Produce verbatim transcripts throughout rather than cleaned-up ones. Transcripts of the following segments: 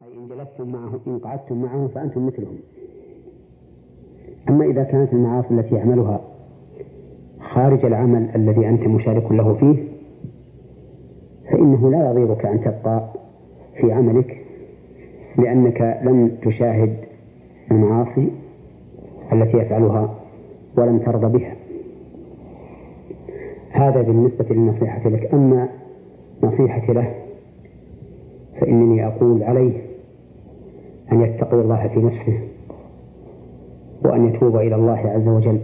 أي إن جلستم معه إن قعدتم معه فأنتم مثلهم. أما إذا كانت المعاصي التي يعملها خارج العمل الذي أنت مشارك له فيه فإنه لا يضيرك أن تبقى في عملك، لأنك لم تشاهد المعاصي التي يفعلها ولم ترضى بها. هذا بالنسبة للنصيحة لك. أما نصيحتي له فإنني أقول عليه أن يتقي الله في نفسه وأن يتوب إلى الله عز وجل،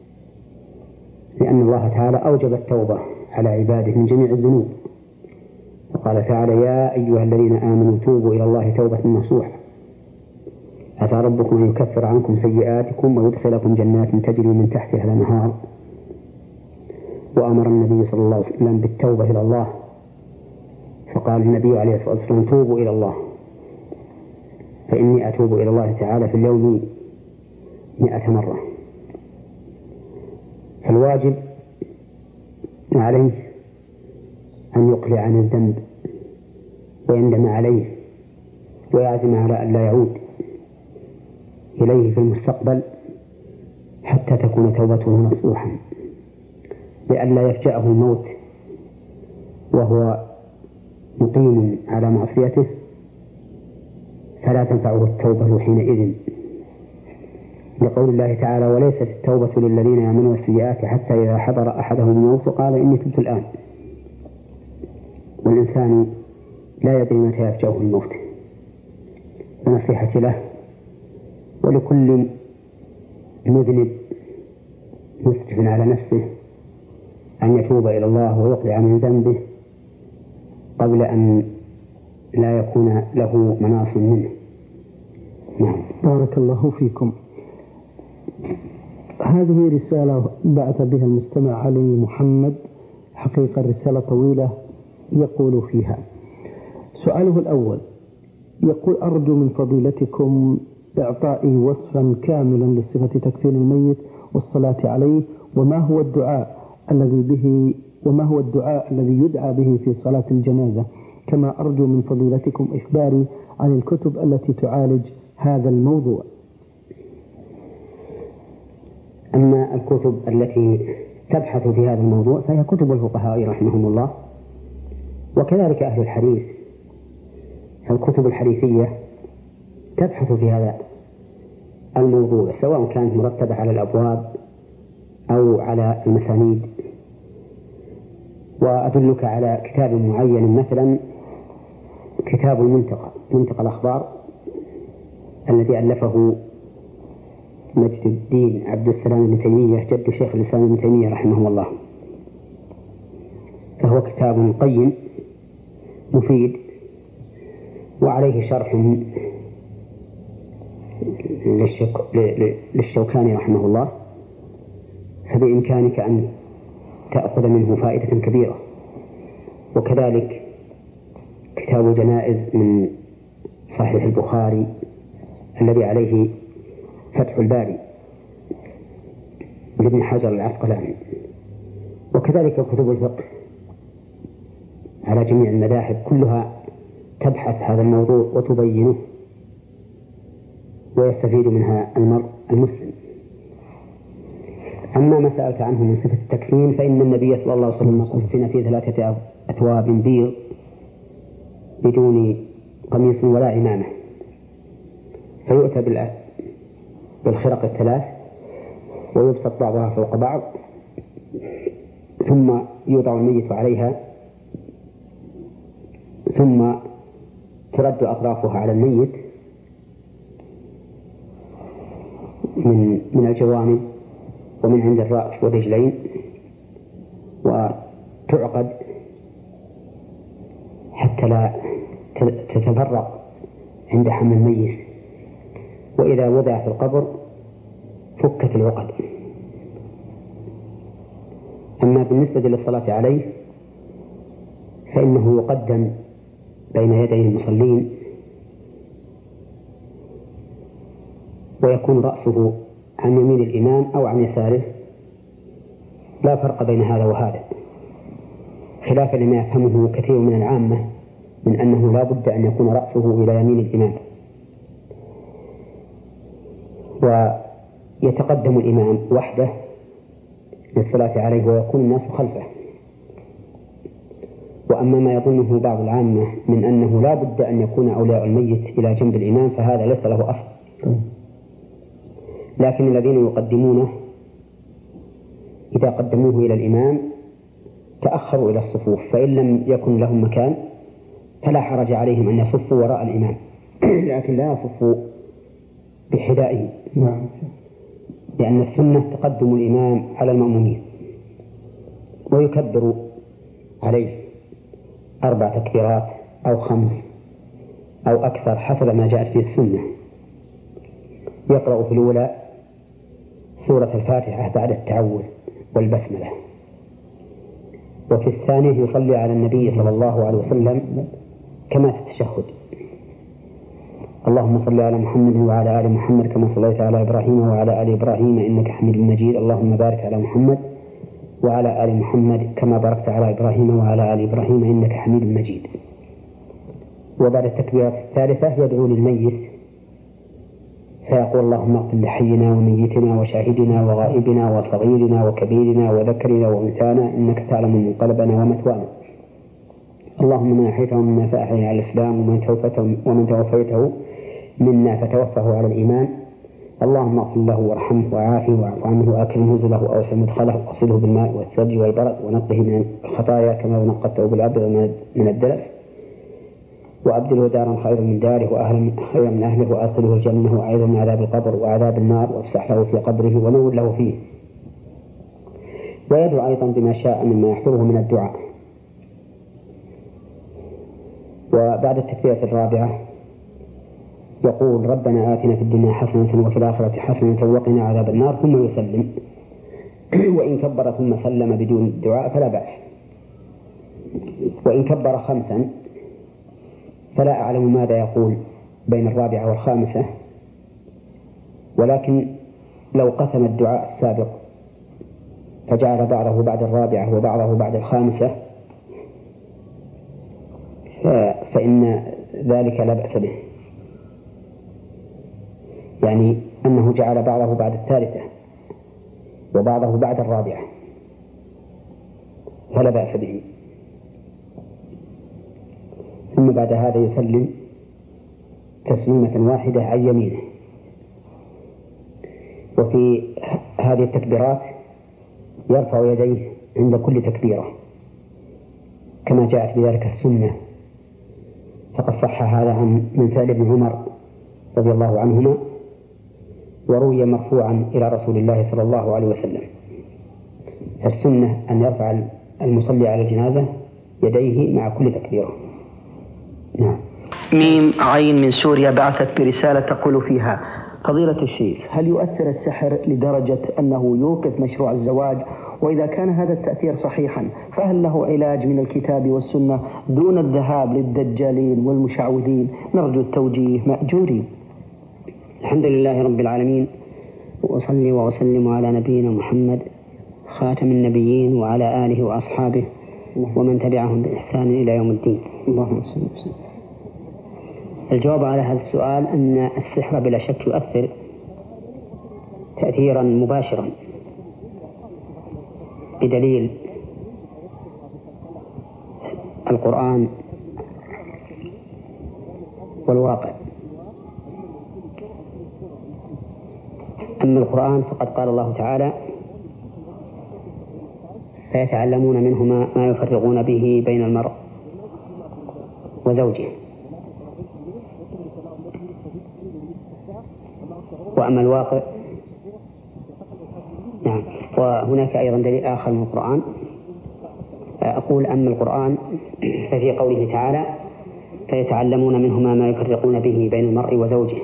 لأن الله تعالى أوجب التوبة على عباده من جميع الذنوب، وقال تعالى: يا أيها الذين آمنوا توبوا إلى الله توبة نصوحا عسى ربكم أن يكفر عنكم سيئاتكم ويدخلكم جنات تجري من تحتها الأنهار. وأمر النبي صلى الله عليه وسلم بالتوبة إلى الله، فقال النبي عليه الصلاة والسلام: توبوا إلى الله فإني أتوب إلى الله تعالى في اليوم مئة مرة. فالواجب عليه أن يقلع عن الذنب ويندم عليه ويعزم على أن لا يعود إليه في المستقبل حتى تكون توبته نصوحا، لئلا يفجأه الموت وهو مقيم على معصيته فلا تنفعه التوبة حينئذ، لقول الله تعالى: وليست التوبة للذين يعملون السيئات حتى إذا حضر أحدهم الموت قال إني تبت الآن. والإنسان لا يدري متى يفجأه الموت. ونصيحتي له ولكل مذنب مسرف على نفسه أن يتوب إلى الله ويقلع من ذنبه قبل أن لا يكون له مناص منه. نعم. بارك الله فيكم. هذه رسالة بعث بها المستمع علي محمد، حقيقة رسالة طويلة، يقول فيها: سؤاله الأول يقول: أرجو من فضيلتكم إعطائي وصفا كاملا لصفة تكفين الميت والصلاة عليه، وما هو الدعاء الذي به وما هو الدعاء الذي يدعى به في صلاة الجنازة، كما أرجو من فضيلتكم إخباري عن الكتب التي تعالج هذا الموضوع. أما الكتب التي تبحث في هذا الموضوع فهي كتب الفقهاء رحمهم الله، وكذلك أهل الحديث. الكتب الحديثية تبحث في هذا الموضوع سواء كانت مرتبة على الأبواب أو على المسانيد. وأدلك على كتاب معين، مثلا كتاب المنتقى منتقى الأخبار الذي ألفه مجد الدين عبد السلام بن تيمية جد شيخ الإسلام ابن تيمية رحمه الله، فهو كتاب قيم مفيد وعليه شرح للشوكاني رحمه الله، فبإمكانك أن تأخذ منه فائدة كبيرة. وكذلك كتاب الجنائز من صحيح البخاري الذي عليه فتح الباري لابن حجر العسقلاني، وكذلك كتب الفقه على جميع المذاهب كلها تبحث هذا الموضوع وتبينه ويستفيد منها المرء المسلم. أما ما سألت عنه من صفة التكفين فإن النبي صلى الله عليه وسلم كفن في ثلاثة أثواب بيض بدون قميص ولا عمامة، فيؤتى بالخرق الثلاث ويبسط بعضها فوق بعض، ثم يوضع الميت عليها، ثم ترد أطرافها على الميت من من الجوانب ومن عند الرأس والرجلين، وتعقد حتى لا تتفرق عند حمل الميت، وإذا وضع في القبر فكت العقد. أما بالنسبة للصلاة عليه فإنه يقدم بين يدي المصلين ويكون رأسه عن يمين الإمام أو عن يساره، لا فرق بين هذا وهذا، خلافا لما يفهمه كثير من العامة من أنه لا بد أن يكون رأسه إلى يمين الإمام، ويتقدم الإمام وحده للصلاة عليه ويكون الناس خلفه. وأما ما يظنه بعض العامة من أنه لا بد أن يكون أولياء الميت إلى جنب الإمام فهذا ليس له أصل، لكن الذين يقدمونه إذا قدموه إلى الإمام تأخروا إلى الصفوف، فإن لم يكن لهم مكان فلا حرج عليهم أن يصفوا وراء الإمام لكن لا يصفوا بحذائه، لأن السنة تقدم الإمام على المأمومين ويكبر عليه أربع تكبيرات أو خمس أو أكثر حسب ما جاءت فيه السنة. يقرأ في الأولى سورة الفاتحة بعد التعوذ والبسملة، وفي الثانية يصلي على النبي صلى الله عليه وسلم كما في التشهد: اللهم صل على محمد وعلى آل محمد كما صليت على إبراهيم وعلى آل إبراهيم إنك حميد مجيد، اللهم بارك على محمد وعلى آل محمد كما باركت على إبراهيم وعلى آل إبراهيم إنك حميد مجيد. وبعد التكبيرة الثالثة يدعو للميت فيقول: اللهم اغفر لحينا وميتنا وشاهدنا وغائبنا وصغيرنا وكبيرنا وذكرنا وأنثانا إنك تعلم منقلبنا ومثوانا، اللهم من أحيته منا فأحيه على الإسلام ومن توفيته, ومن توفيته منا فتوفه على الإيمان، اللهم اغفر له وارحمه وعافه واعف عنه وأكرم نزله وأوسع مدخله واغسله بالماء والثلج والبرد ونقه من الخطايا كما نقته بالأبيض من الدلس، وأبدله دارا خيرا من داره وأهلا خيرا من أهله وأدخله الجنة وأعيذه من عذاب القبر وعذاب النار وافسح له في قبره ونور له فيه. ويدعو أيضا بما شاء مما يحضره من الدعاء. وبعد التكبيرة الرابعة يقول: ربنا آتنا في الدنيا حسنة وفي الآخرة حسنة وقنا عذاب النار، ثم يسلم. وإن كبر ثم سلم بدون الدعاء فلا بأس. وإن كبر خمسا فلا أعلم ماذا يقول بين الرابعة والخامسة، ولكن لو قسم الدعاء السابق فجعل بعضه بعد الرابعة وبعضه بعد الخامسة فإن ذلك لا بأس به، يعني أنه جعل بعضه بعد الثالثة وبعضه بعد الرابعة فلا بأس به. ثم بعد هذا يسلم تسليمة واحدة عن يمينه. وفي هذه التكبيرات يرفع يديه عند كل تكبيرة كما جاءت بذلك السنة، فقد صح هذا عن من سعد بن عمر رضي الله عنهما، وروي مرفوعا إلى رسول الله صلى الله عليه وسلم. فالسنة أن يرفع المصلي على الجنازة يديه مع كل تكبيرة. نعم. ميم عين من سوريا بعثت برسالة تقول فيها: فضيلة الشيخ، هل يؤثر السحر لدرجة أنه يوقف مشروع الزواج؟ وإذا كان هذا التأثير صحيحا فهل له علاج من الكتاب والسنة دون الذهاب للدجالين والمشعوذين؟ نرجو التوجيه مأجورين. الحمد لله رب العالمين، وأصلي وأسلم على نبينا محمد خاتم النبيين وعلى آله وأصحابه ومن تبعهم بإحسان إلى يوم الدين. اللهم صل وسلم. الجواب على هذا السؤال أن السحر بلا شك يؤثر تأثيرا مباشرا، بدليل القرآن والواقع. أما القرآن فقد قال الله تعالى: فيتعلمون منهما ما يفرقون به بين المرء وزوجه. وأما الواقع نعم. وهناك أيضا دليل آخر من القرآن. أقول أما القرآن ففي قوله تعالى: فيتعلمون منهما ما يفرقون به بين المرء وزوجه،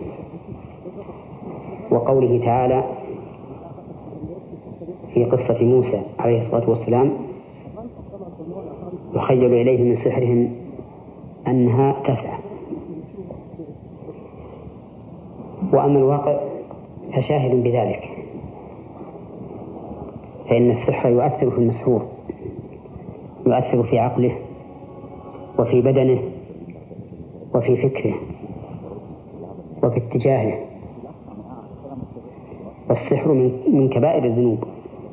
وقوله تعالى في قصة موسى عليه الصلاة والسلام: يخيل إليه من سحرهم أنها تسعى. وأما الواقع فشاهد بذلك، فإن السحر يؤثر في المسحور، يؤثر في عقله وفي بدنه وفي فكره وفي اتجاهه، والسحر من كبائر الذنوب،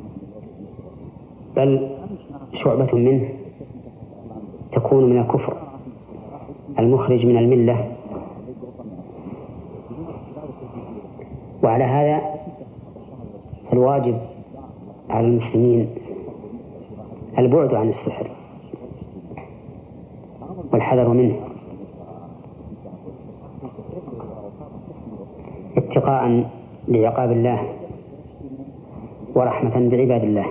بل شعبة منه تكون من الكفر المخرج من الملة. وعلى هذا الواجب على المسلمين البعد عن السحر والحذر منه اتقاء لعقاب الله ورحمة بعباد الله.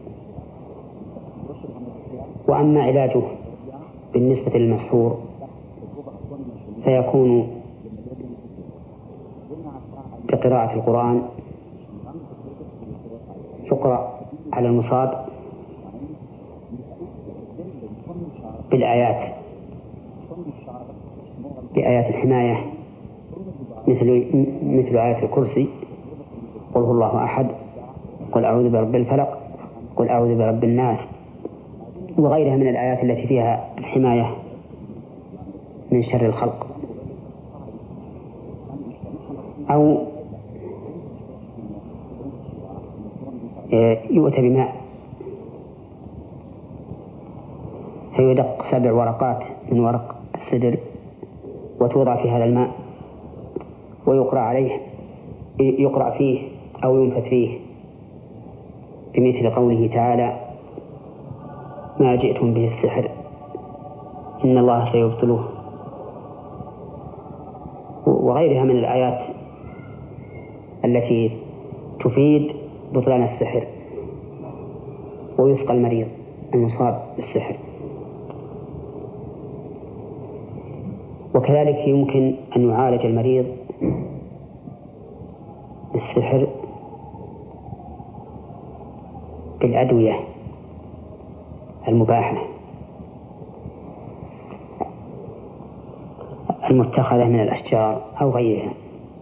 وأما علاجه بالنسبة للمسحور فيكون بقراءة القرآن، يقرأ على المصاب بالآيات بآيات الحماية مثل مثل آية الكرسي، قل هو الله أحد، قل أعوذ برب الفلق، قل أعوذ برب الناس، وغيرها من الآيات التي فيها الحماية من شر الخلق. أو يؤتى بماء فيدق سبع ورقات من ورق السدر وتوضع في هذا الماء ويقرأ عليه يقرأ فيه أو ينفث فيه بمثل قوله تعالى: ما جئتم به السحر إن الله سيبطله، وغيرها من الآيات التي تفيد بطلان السحر، ويسقى المريض المصاب بالسحر. وكذلك يمكن أن يعالج المريض بالسحر بالأدوية المباحة المتخذة من الأشجار أو غيرها.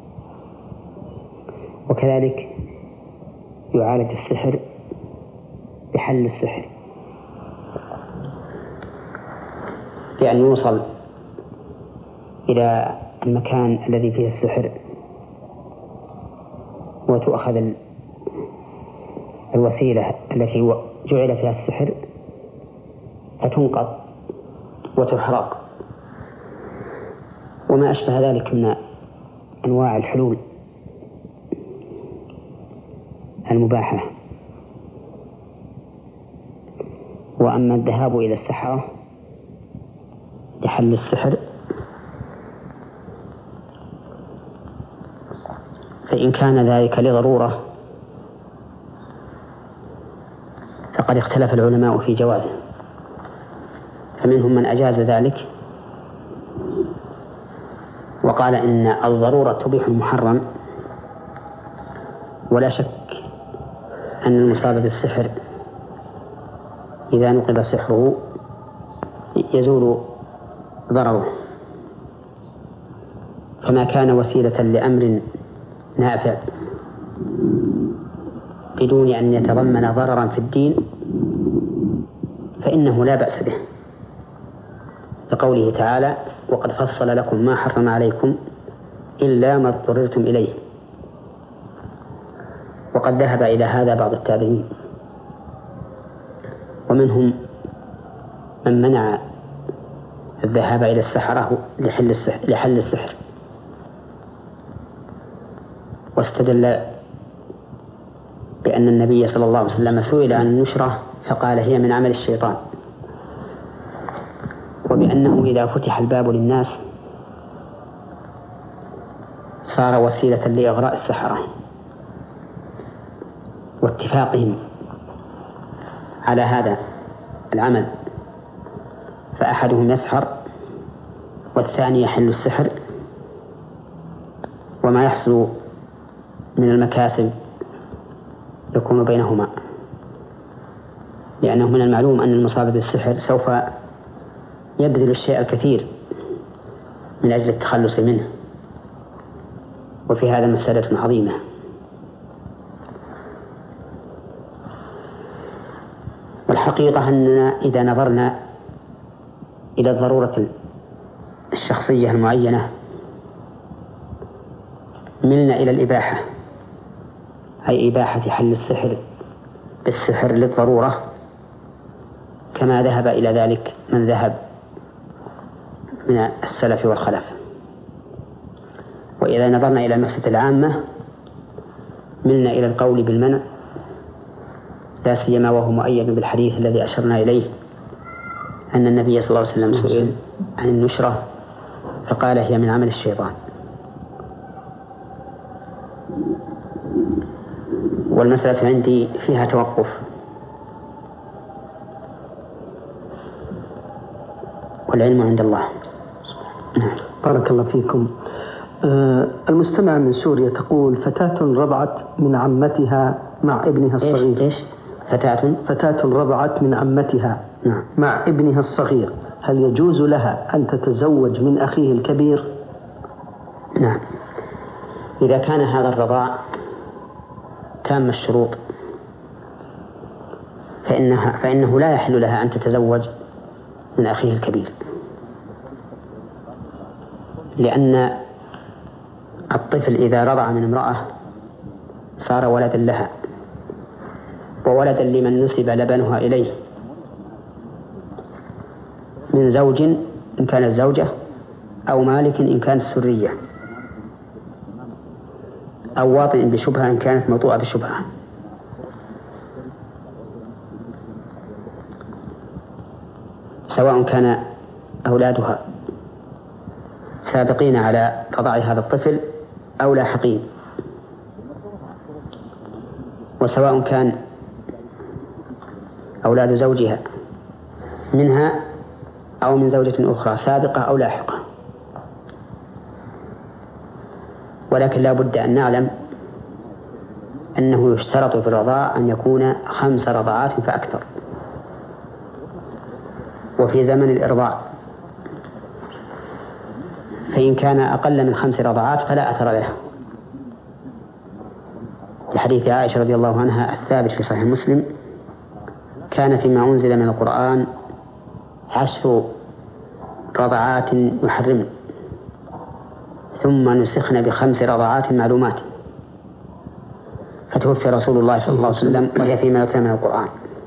وكذلك يعالج السحر بحل السحر، بأن يوصل إلى المكان الذي فيه السحر وتؤخذ الوسيلة التي جعل فيها السحر فتنقض وتحرق، وما أشبه ذلك من أنواع الحلول المباحة. وأما الذهاب إلى السحرة لحل السحر فإن كان ذلك لضرورة فقد اختلف العلماء في جوازه، فمنهم من أجاز ذلك وقال إن الضرورة تبيح المحرم، ولا شك أن المصاب بالسحر إذا نقض سحره يزول ضرره، فما كان وسيلة لأمر نافع بدون أن يتضمن ضررا في الدين فإنه لا بأس به، لقوله تعالى: وقد فصل لكم ما حرم عليكم إلا ما اضطررتم إليه. وقد ذهب إلى هذا بعض التابعين، ومنهم من منع الذهاب إلى السحرة لحل السحر, لحل السحر واستدل بأن النبي صلى الله عليه وسلم سئل عن النشرة فقال: هي من عمل الشيطان، وبأنه إذا فتح الباب للناس صار وسيلة لإغراء السحرة، واتفاقهم على هذا العمل، فأحدهم يسحر والثاني يحل السحر، وما يحصل من المكاسب يكون بينهما، لأنه من المعلوم أن المصاب بالسحر سوف يبذل الشيء الكثير من أجل التخلص منه، وفي هذا مسألة عظيمة. والحقيقة أننا إذا نظرنا إلى الضرورة الشخصية المعينة ملنا إلى الإباحة، أي إباحة حل السحر بالسحر للضرورة، كما ذهب إلى ذلك من ذهب من السلف والخلف. وإذا نظرنا إلى المفسدة العامة ملنا إلى القول بالمنع، لا سيما وهو مؤيد بالحديث الذي أشرنا إليه أن النبي صلى الله عليه وسلم سئل عن النشرة فقال هي من عمل الشيطان. والمسألة عندي فيها توقف، والعلم عند الله. بارك الله فيكم. آه المستمع من سوريا تقول فتاة رضعت من عمتها مع ابنها الصغير. إيش؟ فتاة فتاة رضعت من عمتها نعم. مع ابنها الصغير، هل يجوز لها أن تتزوج من أخيه الكبير؟ نعم، إذا كان هذا الرضاع تام الشروط فإنها فإنه لا يحل لها أن تتزوج من أخيه الكبير، لأن الطفل إذا رضع من امرأة صار ولدا لها وولدا لمن نسب لبنها إليه من زوج إن كانت زوجة أو مالك إن كانت سرية أو واطئ بشبهة إن كانت موطوءة بشبهة. سواء كان أولادها سابقين على رضاع هذا الطفل أو لاحقين، وسواء كان أولاد زوجها منها أو من زوجة أخرى سابقة أو لاحقة. ولكن لا بد أن نعلم أنه يشترط في الرضاع أن يكون خمس رضعات فأكثر، وفي زمن الإرضاع فإن كان أقل من خمس رضعات فلا أثر له، لحديث عائشة رضي الله عنها الثابت في صحيح مسلم كان فيما أنزل من القرآن عشر رضعات يحرمن ثم نسخن بخمس رضعات معلومات، فتوفي رسول الله صلى الله عليه وسلم وهي فيما يتلى من القرآن.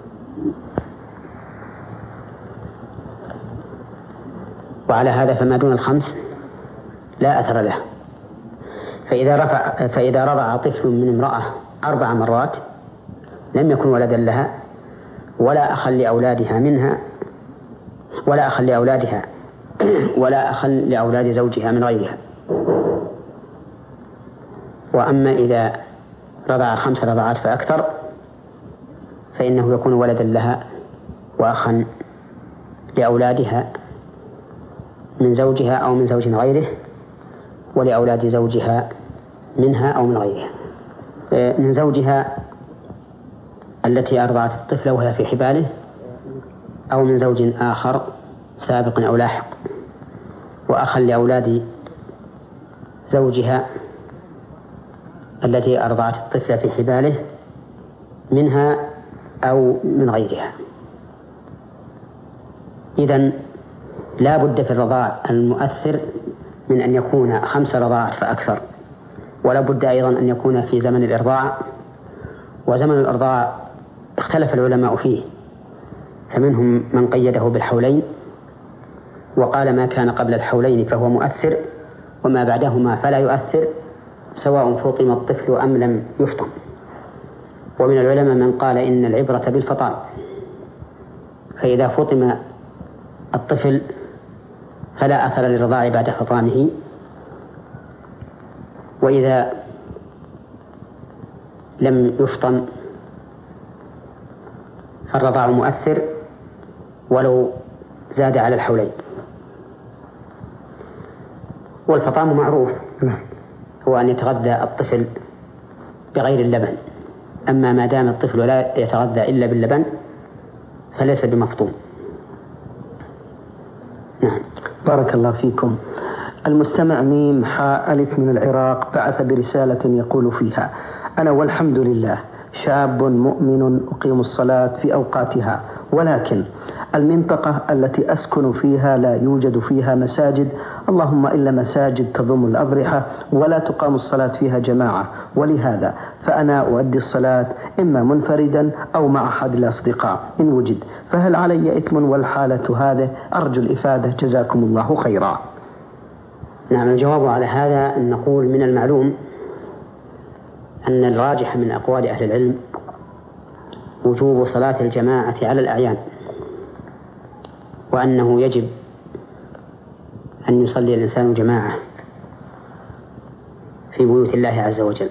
وعلى هذا فما دون الخمس لا أثر له. فإذا رفع فإذا رضع طفل من امرأة أربع مرات لم يكن ولدا لها ولا أخا لأولادها منها ولا أخا لأولادها ولا أخا لأولاد زوجها من غيرها. وأما إذا رضع خمس رضعات فأكثر فإنه يكون ولدا لها وأخا لأولادها من زوجها أو من زوج غيره ولأولاد زوجها منها أو من غيرها. من زوجها التي أرضعت الطفل وهي في حباله أو من زوج آخر سابق أو لاحق، وأخا لأولاد زوجها التي أرضعت الطفل في حباله منها أو من غيرها. إذن لا بد في الرضاع المؤثر من أن يكون خمس رضاعات فأكثر، ولا بد أيضا أن يكون في زمن الإرضاع. وزمن الإرضاع اختلف العلماء فيه، فمنهم من قيده بالحولين وقال ما كان قبل الحولين فهو مؤثر وما بعدهما فلا يؤثر سواء فطم الطفل أم لم يفطم. ومن العلماء من قال إن العبرة بالفطام، فإذا فطم الطفل فلا أثر للرضاع بعد فطامه، وإذا لم يفطم فالرضاع مؤثر ولو زاد على الحولين. والفطام معروف هو أن يتغذى الطفل بغير اللبن، أما ما دام الطفل لا يتغذى إلا باللبن فليس بمفطوم. نعم. بارك الله فيكم. المستمع ميم حاء ألف من العراق بعث برسالة يقول فيها: أنا والحمد لله شاب مؤمن أقيم الصلاة في أوقاتها، ولكن المنطقة التي أسكن فيها لا يوجد فيها مساجد، اللهم إلا مساجد تضم الأضرحة ولا تقام الصلاة فيها جماعة، ولهذا فأنا أؤدي الصلاة إما منفردا أو مع أحد الأصدقاء إن وجد، فهل علي إثم والحالة هذه؟ أرجو الإفادة جزاكم الله خيرا. نعم، الجواب على هذا أن نقول من المعلوم أن الراجح من أقوال أهل العلم وجوب صلاة الجماعة على الأعيان، وأنه يجب أن يصلي الإنسان جماعة في بيوت الله عز وجل،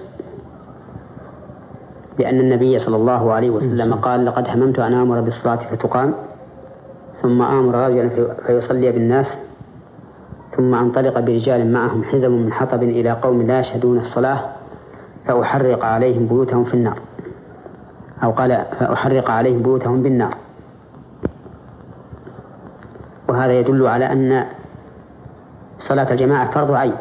لأن النبي صلى الله عليه وسلم قال: لقد هممت أن آمر بالصلاة فتقام ثم آمر رجلا فيصلي بالناس ثم أنطلق برجال معهم حزم من حطب إلى قوم لا يشهدون الصلاة فأحرق عليهم بيوتهم في النار، أو قال فأحرق عليهم بيوتهم بالنار. وهذا يدل على أن صلاة الجماعة فرض عين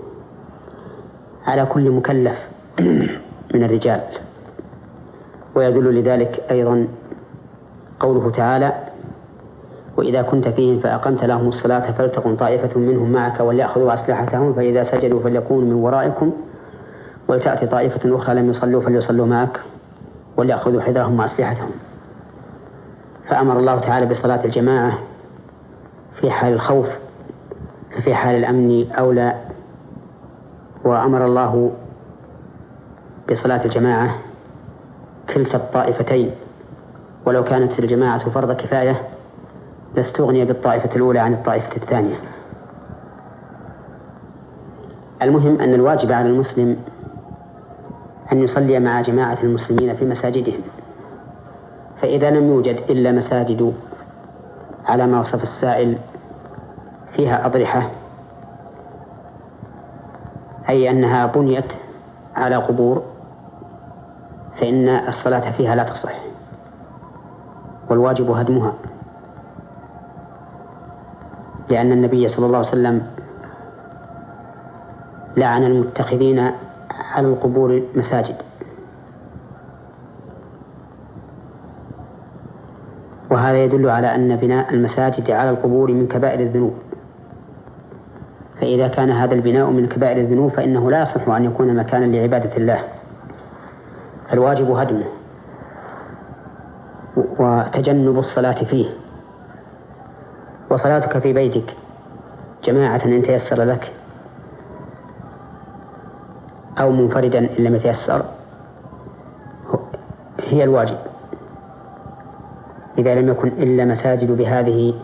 على كل مكلف من الرجال، ويدل لذلك أيضا قوله تعالى: وإذا كنت فيهم فأقمت لهم الصلاة فلتقم طائفة منهم معك وليأخذوا أسلحتهم فإذا سجدوا فليكونوا من ورائكم ولتأتي طائفة أخرى لم يصلوا فليصلوا معك وليأخذوا حذرهم وأسلحتهم. فأمر الله تعالى بصلاة الجماعة في حال الخوف، ففي حال الأمن أولى. وأمر الله بصلاة الجماعة كلتا الطائفتين، ولو كانت الجماعة فرض كفاية لاستغني بالطائفة الأولى عن الطائفة الثانية. المهم أن الواجب على المسلم أن يصلي مع جماعة المسلمين في مساجدهم، فإذا لم يوجد إلا مساجد على ما وصف السائل فيها أضرحة، أي أنها بنيت على قبور، فإن الصلاة فيها لا تصح، والواجب هدمها، لأن النبي صلى الله عليه وسلم لعن المتخذين على القبور مساجد. وهذا يدل على أن بناء المساجد على القبور من كبائر الذنوب، فإذا كان هذا البناء من كبائر الذنوب فإنه لا يصح أن يكون مكانا لعبادة الله، الواجب هدمه وتجنب الصلاة فيه. وصلاتك في بيتك جماعة إن تيسر لك أو منفردا إن لم يتيسر هي الواجب، إذا لم يكن إلا مساجد بهذه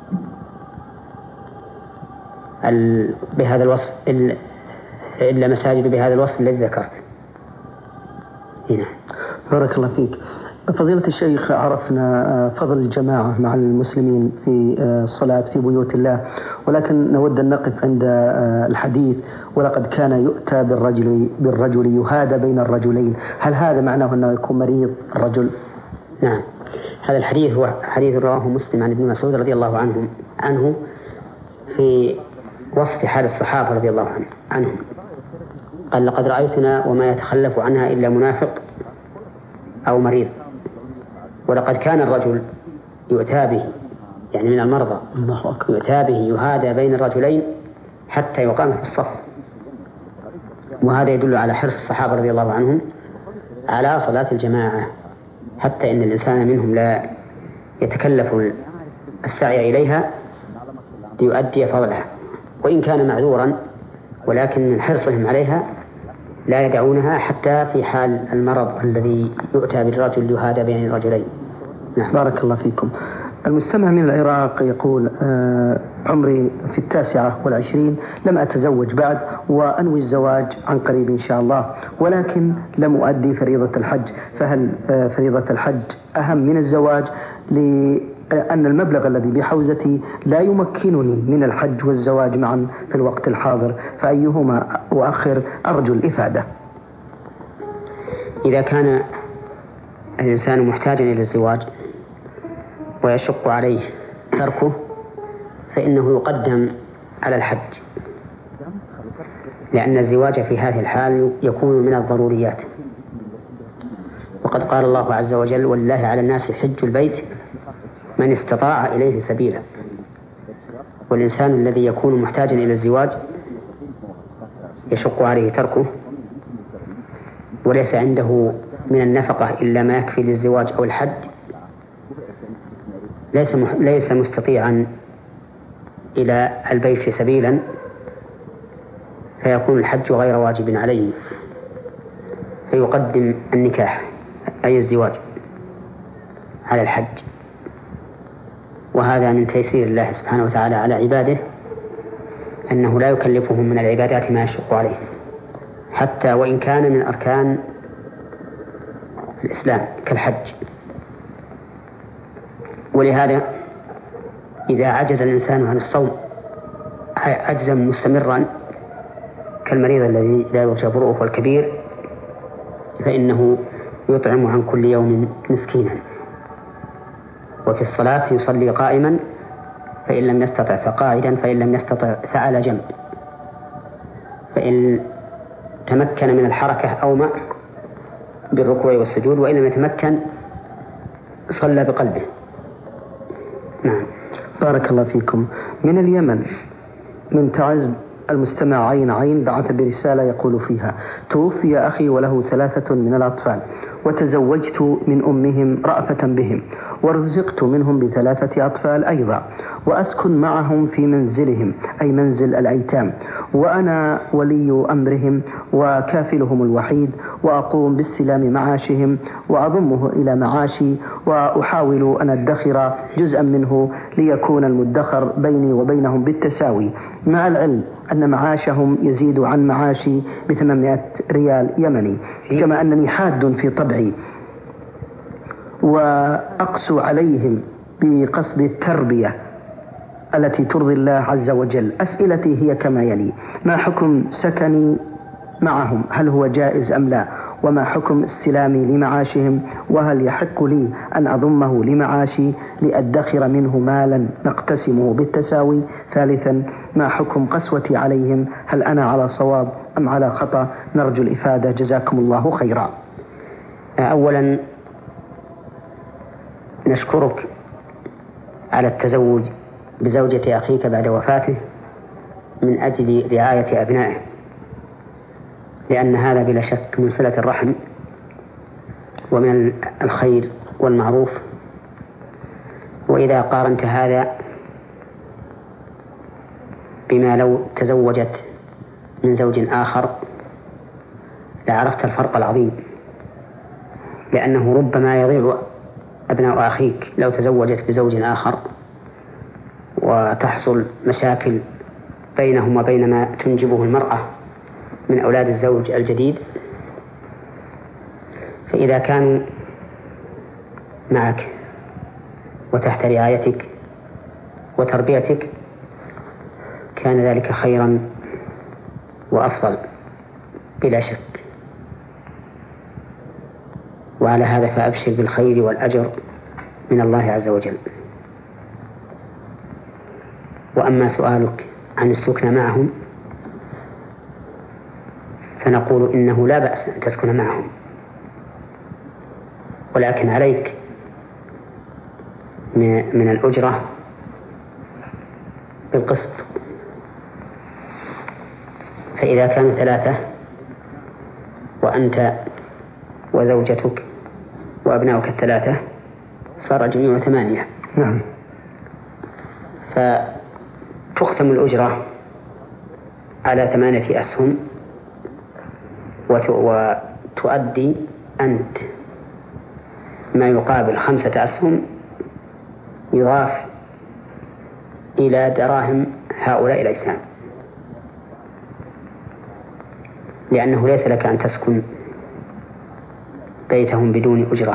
بهذا الوصف إلا مساجد بهذا الوصف الذي ذكرت هنا. بارك الله فيك. فضيلة الشيخ، عرفنا فضل الجماعة مع المسلمين في الصلاة في بيوت الله، ولكن نود أن نقف عند الحديث: ولقد كان يؤتى بالرجل بالرجل يهادى بين الرجلين، هل هذا معناه أنه يكون مريض الرجل؟ نعم، هذا الحديث هو حديث رواه مسلم عن ابن مسعود رضي الله عنه عنه في وصف حال الصحابة رضي الله عنهم. قال: لقد رأيتنا وما يتخلف عنها إلا منافق أو مريض. ولقد كان الرجل يؤتى به، يعني من المرضى، يؤتى به يهادى بين الرجلين حتى يقام في الصف. وهذا يدل على حرص الصحابة رضي الله عنهم على صلاة الجماعة، حتى إن الإنسان منهم لا يتكلف السعي إليها ليؤدي فضلها، وإن كان معذورا، ولكن من حرصهم عليها لا يدعونها حتى في حال المرض الذي يؤتى بالرجل يهادى بين الرجلين. نعم. بارك الله فيكم. المستمع من العراق يقول: آه عمري في التاسعة والعشرين، لم أتزوج بعد وأنوي الزواج عن قريب إن شاء الله، ولكن لم أؤدي فريضة الحج، فهل آه فريضة الحج أهم من الزواج؟ لأن المبلغ الذي بحوزتي لا يمكنني من الحج والزواج معا في الوقت الحاضر، فأيهما أؤخر؟ أرجو الإفادة. إذا كان الإنسان محتاجا إلى الزواج ويشق عليه تركه فإنه يقدم على الحج، لأن الزواج في هذه الحال يكون من الضروريات. وقد قال الله عز وجل: ولله على الناس حج البيت من استطاع إليه سبيلا. والإنسان الذي يكون محتاجا إلى الزواج يشق عليه تركه وليس عنده من النفقة إلا ما يكفي للزواج أو الحج، ليس ليس مستطيعا إلى البيت سبيلا، فيكون الحج غير واجب عليه، فيقدم النكاح أي الزواج على الحج. وهذا من تيسير الله سبحانه وتعالى على عباده، أنه لا يكلفهم من العبادات ما يشق عليه، حتى وإن كان من أركان الإسلام كالحج. ولهذا إذا عجز الإنسان عن الصوم عجزا مستمرا كالمريض الذي لا يرجى برؤه والكبير، فإنه يطعم عن كل يوم مسكينا. وفي الصلاة يصلي قائما فإن لم يستطع فقاعدا، فإن لم يستطع فعلى جنب، فإن تمكن من الحركة أومأ بالركوع والسجود، وإن لم يتمكن صلى بقلبه. نعم. بارك الله فيكم. من اليمن من تعز المستمع عين عين بعث برسالة يقول فيها: توفي أخي وله ثلاثة من الأطفال، وتزوجت من أمهم رأفة بهم، ورزقت منهم بثلاثة أطفال أيضا، وأسكن معهم في منزلهم أي منزل الأيتام، وأنا ولي أمرهم وكافلهم الوحيد، وأقوم باستلام معاشهم وأضمه إلى معاشي، وأحاول أن أدخر جزءا منه ليكون المدخر بيني وبينهم بالتساوي، مع العلم أن معاشهم يزيد عن معاشي بثمانمائة ريال يمني، كما أنني حاد في طبعي وأقسو عليهم بقصد التربية التي ترضي الله عز وجل. أسئلتي هي كما يلي: ما حكم سكني معهم؟ هل هو جائز أم لا؟ وما حكم استلامي لمعاشهم؟ وهل يحق لي أن أضمه لمعاشي لأدخر منه مالا نقتسمه بالتساوي؟ ثالثا، ما حكم قسوتي عليهم؟ هل أنا على صواب أم على خطأ؟ نرجو الإفادة، جزاكم الله خيرا. أولا نشكرك على التزوج بزوجة أخيك بعد وفاته من أجل رعاية أبنائه، لأن هذا بلا شك من صلة الرحم ومن الخير والمعروف. وإذا قارنت هذا بما لو تزوجت من زوج آخر لعرفت الفرق العظيم، لأنه ربما يضيع أبناء أخيك لو تزوجت بزوج آخر، وتحصل مشاكل بينهم وبين ما تنجبه المرأة من أولاد الزوج الجديد. فإذا كانوا معك وتحت رعايتك وتربيتك كان ذلك خيرا وأفضل بلا شك. وعلى هذا فأبشر بالخير والأجر من الله عز وجل. وأما سؤالك عن السكن معهم فنقول إنه لا بأس أن تسكن معهم، ولكن عليك من الأجرة بالقسط. فإذا كانوا ثلاثة وأنت وزوجتك وأبناؤك الثلاثة صار جميع ثمانية. نعم. فتقسم الأجرة على ثمانية أسهم، وتؤدي أنت ما يقابل خمسة أسهم يضاف إلى دراهم هؤلاء الأيتام، لأنه ليس لك أن تسكن بيتهم بدون أجرة.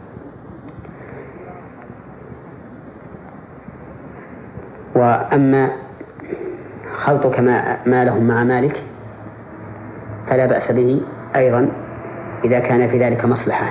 وأما خلطك مالهم مع مالك فلا بأس به أيضا إذا كان في ذلك مصلحة،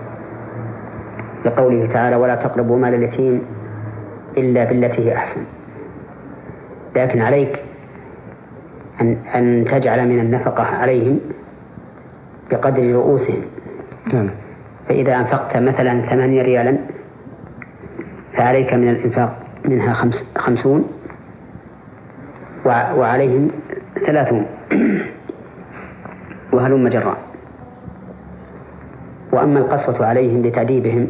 لقوله تعالى: ولا تقربوا مال اليتيم إلا بالتي هي أحسن. لكن عليك أن, أن تجعل من النفقة عليهم بقدر رؤوسهم. فإذا أنفقت مثلا ثمانية ريالا فعليك من الإنفاق منها خمس خمسون وعليهم ثلاثون وهلم جرا. وأما القسوة عليهم لتأديبهم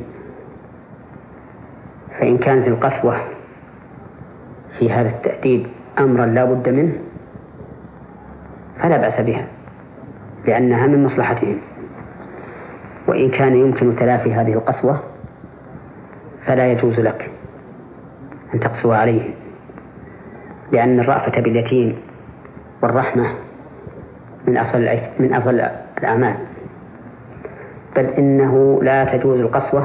فإن كانت القسوة في هذا التأديب أمرا لا بد منه فلا بأس بها لأنها من مصلحتهم. وإن كان يمكن تلافي هذه القسوة فلا يجوز لك أن تقسو عليهم، لأن الرأفة باليتيم والرحمة من أفضل من أفضل الأعمال، بل إنه لا تجوز القسوة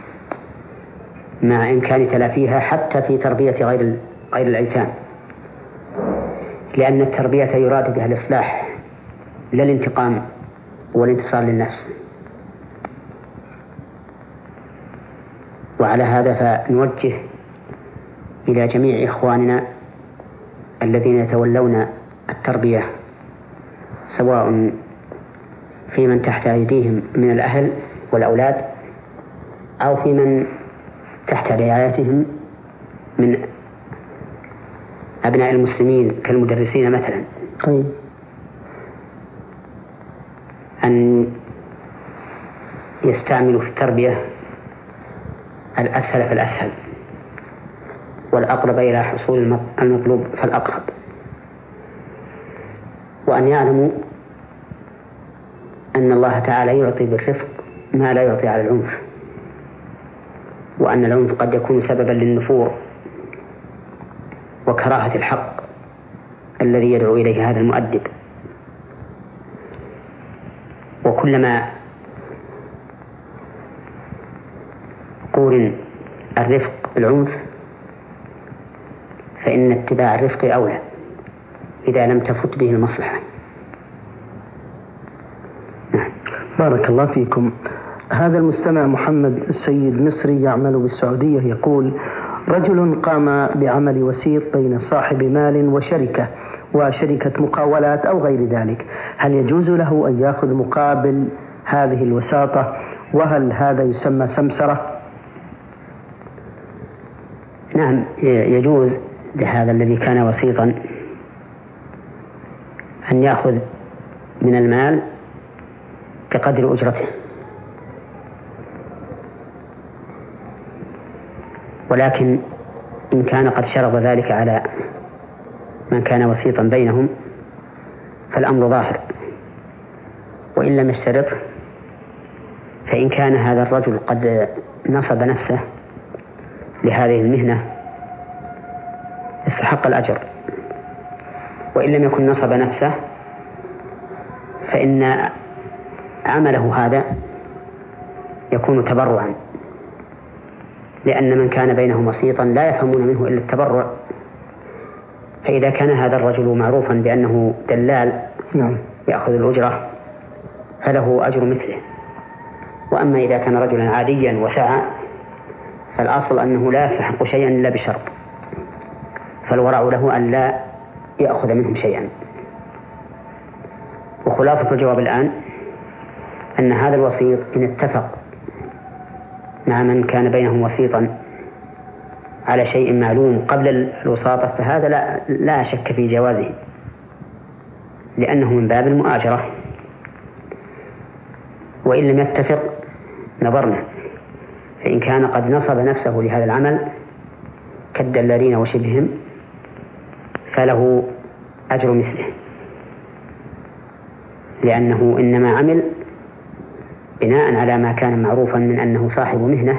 مع إمكان تلافيها حتى في تربية غير غير الأيتام، لأن التربية يراد بها الإصلاح لا الانتقام والانتصار للنفس. وعلى هذا فنوجه إلى جميع إخواننا الذين يتولون التربية سواء في من تحت أيديهم من الأهل والأولاد أو في من تحت رعايتهم من أبناء المسلمين كالمدرسين مثلا، طيب. أن يستعملوا في التربية الأسهل فالأسهل والأقرب إلى حصول المطلوب فالأقرب، وأن يعلموا أن الله تعالى يعطي بالرفق ما لا يعطي على العنف، وأن العنف قد يكون سببا للنفور وكراهة الحق الذي يدعو إليه هذا المؤدب. وكلما قورن الرفق بالعنف فإن اتباع الرفق أولى إذا لم تفت به المصلحة. بارك الله فيكم. هذا المستمع محمد السيد مصري يعمل بالسعودية يقول: رجل قام بعمل وسيط بين صاحب مال وشركة وشركة مقاولات أو غير ذلك، هل يجوز له أن يأخذ مقابل هذه الوساطة؟ وهل هذا يسمى سمسرة؟ نعم، يجوز لهذا الذي كان وسيطا أن يأخذ من المال بقدر أجرته، ولكن إن كان قد شرط ذلك على من كان وسيطا بينهم فالأمر ظاهر، وإن لم يشترط فإن كان هذا الرجل قد نصب نفسه لهذه المهنة استحق الأجر، وإن لم يكن نصب نفسه فإن عمله هذا يكون تبرعا، لأن من كان بينهم وسيطا لا يفهمون منه إلا التبرع، فإذا كان هذا الرجل معروفا بأنه دلال يأخذ الأجرة فله أجر مثله. وأما إذا كان رجلا عاديا وسعى فالأصل أنه لا يستحق شيئا إلا بشرط، فالورع له أن لا يأخذ منهم شيئا. وخلاصة الجواب الآن أن هذا الوسيط إن اتفق مع من كان بينهم وسيطا على شيء معلوم قبل الوساطة فهذا لا, لا شك في جوازه، لأنه من باب المؤاجرة. وإن لم يتفق نظرنا، فإن كان قد نصب نفسه لهذا العمل كالدلالين وشبههم فله أجر مثله، لأنه إنما عمل بناء على ما كان معروفا من أنه صاحب مهنة،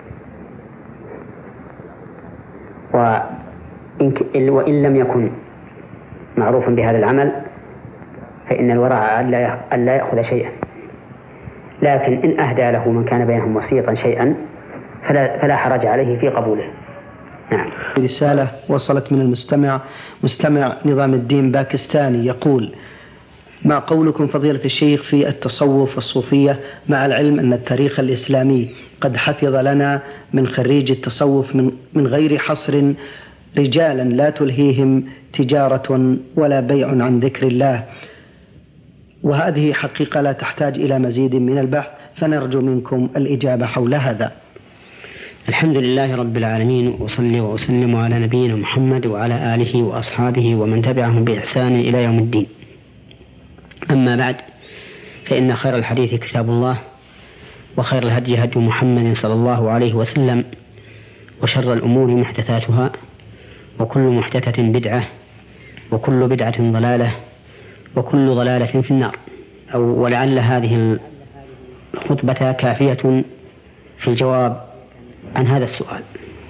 وإن لم يكن معروفا بهذا العمل فإن الورع ألا يأخذ شيئا، لكن إن أهدى له من كان بينهم وسيطا شيئا فلا, فلا حرج عليه في قبوله. نعم. رسالة وصلت من المستمع مستمع نظام الدين باكستاني يقول: ما قولكم فضيلة الشيخ في التصوف والصوفية، مع العلم أن التاريخ الإسلامي قد حفظ لنا من خريج التصوف من, من غير حصر رجالا لا تلهيهم تجارة ولا بيع عن ذكر الله، وهذه حقيقة لا تحتاج إلى مزيد من البحث، فنرجو منكم الإجابة حول هذا. الحمد لله رب العالمين، وأصلي وأسلم على نبينا محمد وعلى آله وأصحابه ومن تبعهم بإحسان إلى يوم الدين. أما بعد، فإن خير الحديث كتاب الله، وخير الهدي هدي محمد صلى الله عليه وسلم، وشر الأمور محدثاتها، وكل محدثة بدعة، وكل بدعة ضلالة، وكل ضلالة في النار. أو ولعل هذه الخطبة كافية في الجواب عن هذا السؤال،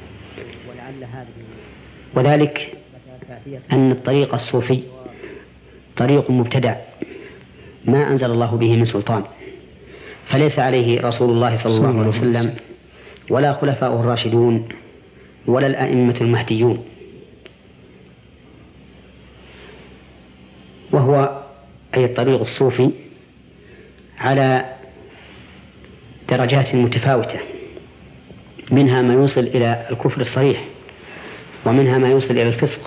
وذلك أن الطريق الصوفي طريق مبتدع ما أنزل الله به من سلطان، فليس عليه رسول الله صلى الله عليه وسلم ولا خلفاء الراشدون ولا الأئمة المهديون، وهو أي الطريق الصوفي على درجات متفاوتة، منها ما يوصل إلى الكفر الصريح، ومنها ما يوصل إلى الفسق،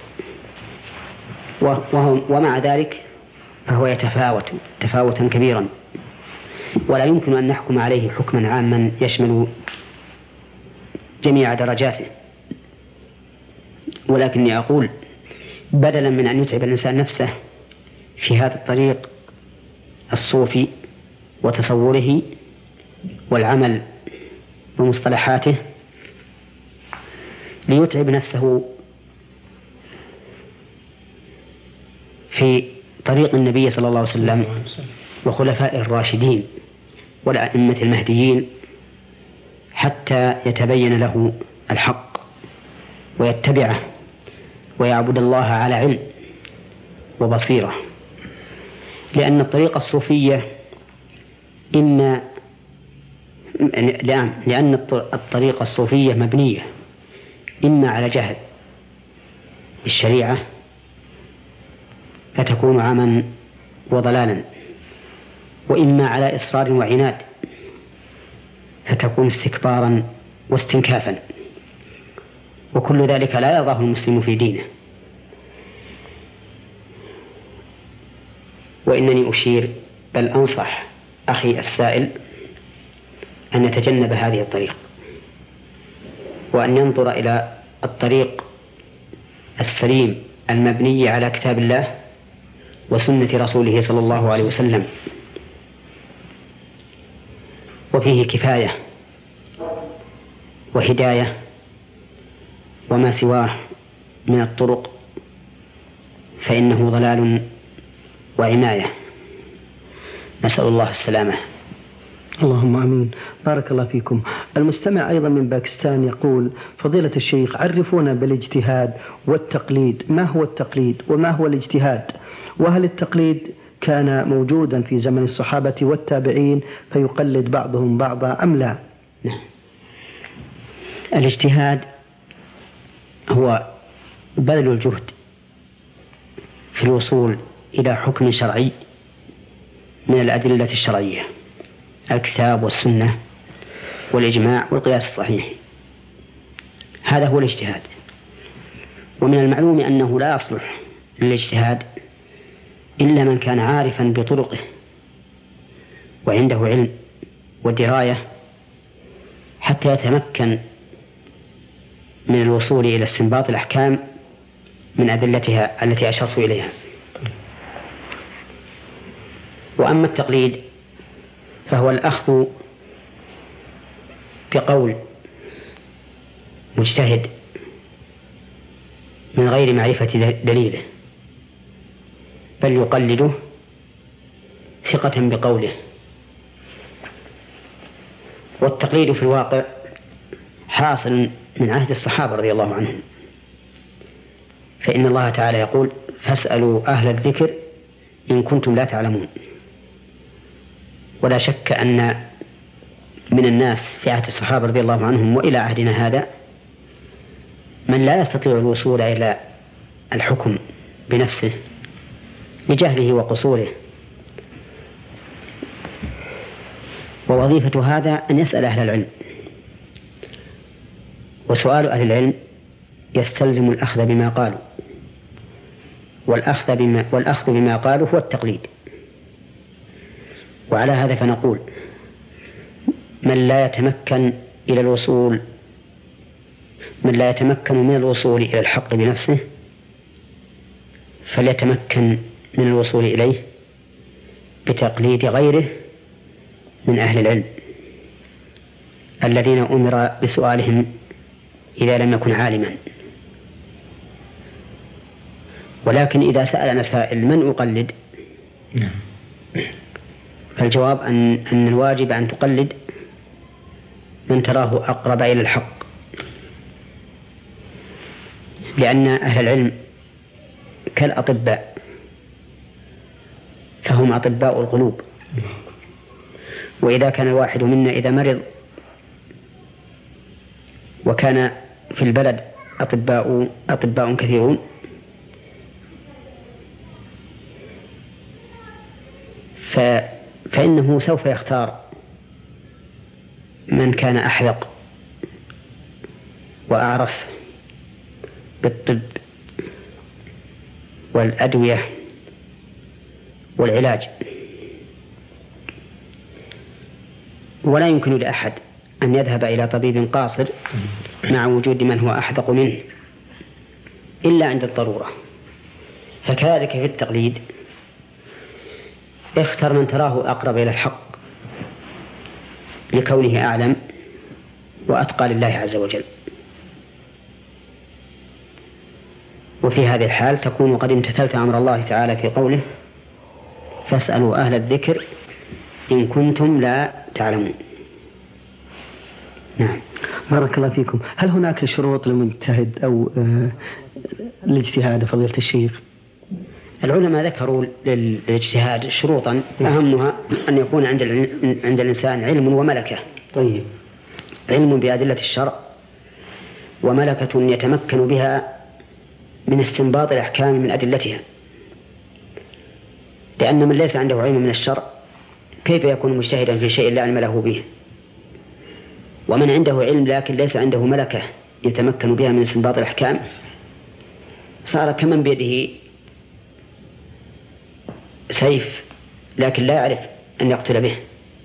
ومع ذلك فهو يتفاوت تفاوتا كبيرا، ولا يمكن أن نحكم عليه حكما عاما يشمل جميع درجاته. ولكني أقول بدلا من أن يتعب الإنسان نفسه في هذا الطريق الصوفي وتصوره والعمل بمصطلحاته، ليتعب نفسه في طريق النبي صلى الله عليه وسلم وخلفاء الراشدين والأئمة المهديين، حتى يتبين له الحق ويتبعه ويعبد الله على علم وبصيرة. لأن الطريقة الصوفية إما لأن الطريقة الصوفية مبنية إما على جهل بالشريعة فتكون عما وضلالا، وإما على إصرار وعناد فتكون استكبارا واستنكافا، وكل ذلك لا يرضاه المسلم في دينه. وإنني أشير بل أنصح أخي السائل أن يتجنب هذه الطريق، وأن ينظر إلى الطريق السليم المبني على كتاب الله وسنة رسوله صلى الله عليه وسلم، وفيه كفاية وهداية، وما سواه من الطرق فإنه ضلال وعناية. نسأل الله السلامة. اللهم آمين. بارك الله فيكم. المستمع أيضا من باكستان يقول: فضيلة الشيخ، عرفونا بالاجتهاد والتقليد، ما هو التقليد وما هو الاجتهاد؟ وهل التقليد كان موجودا في زمن الصحابة والتابعين فيقلد بعضهم بعضا أم لا؟ نعم. الاجتهاد هو بذل الجهد في الوصول إلى حكم شرعي من الأدلة الشرعية، الكتاب والسنة والإجماع والقياس الصحيح، هذا هو الاجتهاد. ومن المعلوم أنه لا يصلح للاجتهاد إلا من كان عارفا بطرقه وعنده علم ودراية حتى يتمكن من الوصول إلى استنباط الأحكام من أدلتها التي أشرت إليها. وأما التقليد فهو الأخذ بقول مجتهد من غير معرفة دليله، بل يقلده ثقة بقوله. والتقليد في الواقع حاصل من عهد الصحابة رضي الله عنهم، فإن الله تعالى يقول: فاسألوا أهل الذكر إن كنتم لا تعلمون. ولا شك أن من الناس في عهد الصحابة رضي الله عنهم وإلى عهدنا هذا من لا يستطيع الوصول إلى الحكم بنفسه لجهله وقصوره، ووظيفة هذا أن يسأل أهل العلم، وسؤال أهل العلم يستلزم الأخذ بما قالوا، والأخذ بما, والأخذ بما قالوا هو التقليد. وعلى هذا فنقول: من لا يتمكن إلى الوصول من لا يتمكن من الوصول إلى الحق بنفسه فليتمكن من الوصول إليه بتقليد غيره من أهل العلم الذين أمر بسؤالهم إذا لم يكن عالما. ولكن إذا سألنا سائل من أقلد؟ فالجواب أن, أن الواجب أن تقلد من تراه أقرب إلى الحق، لأن أهل العلم كالأطباء، فهم أطباء القلوب. وإذا كان الواحد منا إذا مرض وكان في البلد أطباء, أطباء كثيرون ف فإنه سوف يختار من كان أحذق وأعرف بالطب والأدوية والعلاج. ولا يمكن لأحد أن يذهب إلى طبيب قاصر مع وجود من هو أحذق منه إلا عند الضرورة. فكذلك في التقليد، اختر من تراه أقرب إلى الحق لكونه أعلم وأتقى لله عز وجل. وفي هذه الحال تكون قد امتثلت أمر الله تعالى في قوله فاسألوا أهل الذكر إن كنتم لا تعلمون. نعم. بارك الله فيكم. هل هناك شروط للمجتهد أو آه الاجتهاد فضيلة الشيخ؟ العلماء ذكروا للاجتهاد شروطا أهمها أن يكون عند عند الإنسان علم وملكة. طيب. علم بأدلة الشرع وملكة يتمكن بها من استنباط الأحكام من أدلتها، لأن من ليس عنده علم من الشرع كيف يكون مجتهدا في شيء لا علم له به؟ ومن عنده علم لكن ليس عنده ملكة يتمكن بها من استنباط الأحكام صار كمن بيده سيف لكن لا يعرف أن يقتل به.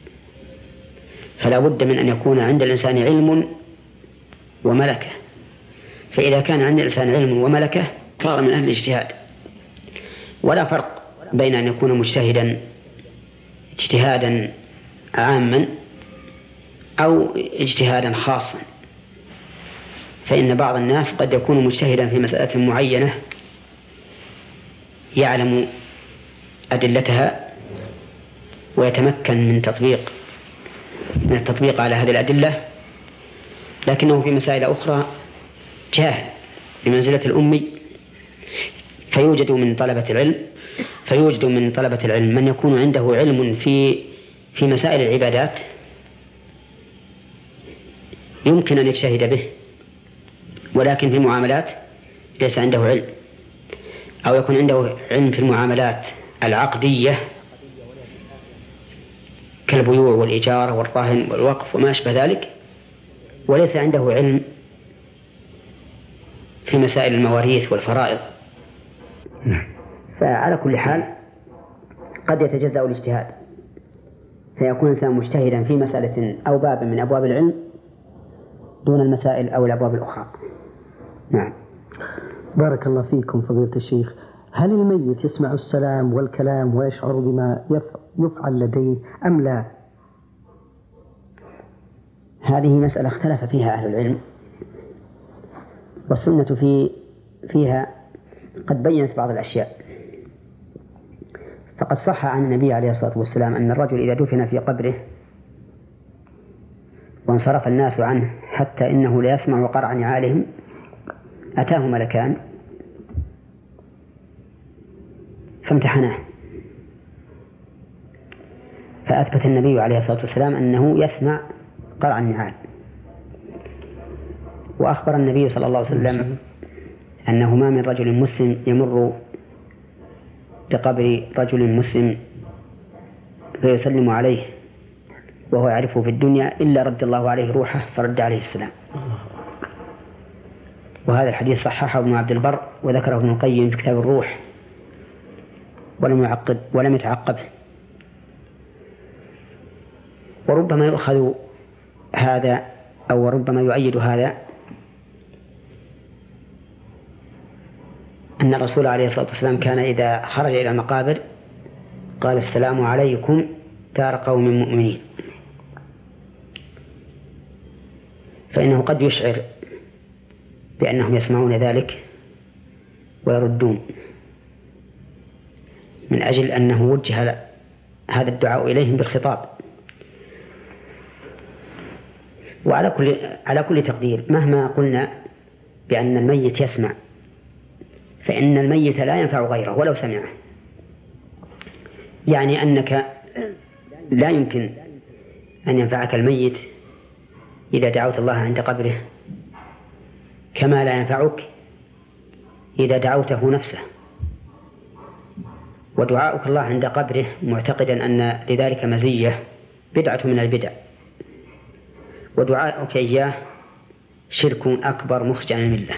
فلا بد من أن يكون عند الإنسان علم وملكة. فإذا كان عند الإنسان علم وملكة صار من أهل الاجتهاد. ولا فرق بين أن يكون مجتهدا اجتهادا عاما أو اجتهادا خاصا. فإن بعض الناس قد يكون مجتهدا في مسألة معينة يعلم أدلتها ويتمكن من تطبيق من التطبيق على هذه الأدلة، لكنه في مسائل أخرى جاهل بمنزلة الأمي. فيوجد من طلبة العلم فيوجد من طلبة العلم من يكون عنده علم في في مسائل العبادات يمكن أن يجتهد به، ولكن في المعاملات ليس عنده علم، أو يكون عنده علم في المعاملات العقدية كالبيوع والإجارة والرهن والوقف وما أشبه ذلك، وليس عنده علم في مسائل المواريث والفرائض. فعلى كل حال قد يتجزأ الاجتهاد فيكون الإنسان مجتهدا في مسألة أو باب من أبواب العلم دون المسائل أو الأبواب الأخرى. نعم. بارك الله فيكم فضيلة الشيخ. هل الميت يسمع السلام والكلام ويشعر بما يفعل لديه أم لا؟ هذه مسألة اختلف فيها أهل العلم، والسنة في فيها قد بينت بعض الأشياء. فقد صح عن النبي عليه الصلاة والسلام أن الرجل إذا دفن في قبره وانصرف الناس عنه حتى إنه لا يسمع قرع نعالهم أتاه ملكان فامتحناه، فأثبت النبي عليه الصلاة والسلام أنه يسمع قرع النعال. وأخبر النبي صلى الله عليه وسلم أنه ما من رجل مسلم يمر بقبر رجل مسلم فيسلم عليه وهو يعرفه في الدنيا إلا رد الله عليه روحه فرد عليه السلام. وهذا الحديث صححه ابن عبد البر وذكره ابن القيم في كتاب الروح ولم يعقد ولم يتعقبه. وربما يؤخذ هذا أو ربما يؤيد هذا أن الرسول عليه الصلاة والسلام كان إذا خرج إلى المقابر قال السلام عليكم دار قوم مؤمنين، فإنه قد يشعر بأنهم يسمعون ذلك ويردون، من أجل أنه وجه هذا الدعاء إليهم بالخطاب. وعلى كل على كل تقدير مهما قلنا بأن الميت يسمع، فإن الميت لا ينفع غيره ولو سمعه، يعني أنك لا يمكن أن ينفعك الميت إذا دعوت الله عند قبره، كما لا ينفعك إذا دعوته نفسه. ودعاؤك الله عند قبره معتقدا أن لذلك مزية بدعة من البدع، ودعاؤك إياه شرك أكبر مخرج عن الملة.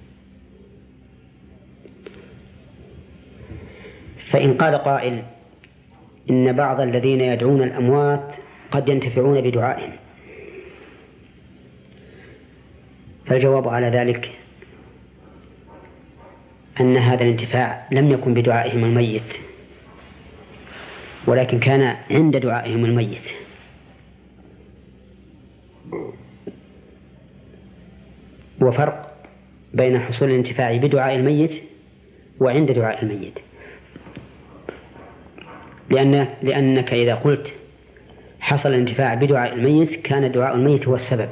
فإن قال قائل إن بعض الذين يدعون الأموات قد ينتفعون بدعائهم، فالجواب على ذلك أن هذا الانتفاع لم يكن بدعائهم الميت، ولكن كان عند دعائهم الميت. وفرق بين حصول الانتفاع بدعاء الميت وعند دعاء الميت، لأن لأنك إذا قلت حصل الانتفاع بدعاء الميت كان دعاء الميت هو السبب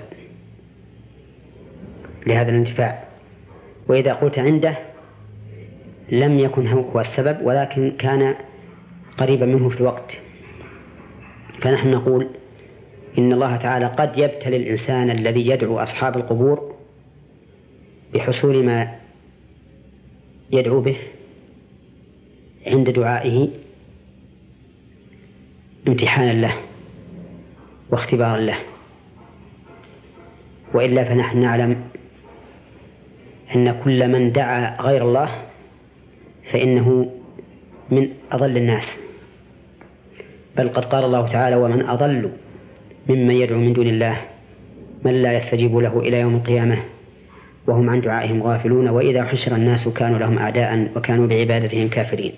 لهذا الانتفاع، وإذا قلت عنده لم يكن هو السبب ولكن كان قريبا منه في الوقت. فنحن نقول إن الله تعالى قد يبتلي الإنسان الذي يدعو أصحاب القبور بحصول ما يدعو به عند دعائه امتحانا له واختبارا له، وإلا فنحن نعلم أن كل من دعا غير الله فإنه من أضل الناس، بل قد قال الله تعالى ومن أضل ممن يدعو من دون الله من لا يستجيب له إلى يوم القيامة وهم عن دعائهم غافلون وإذا حشر الناس كانوا لهم أعداء وكانوا بعبادتهم كافرين.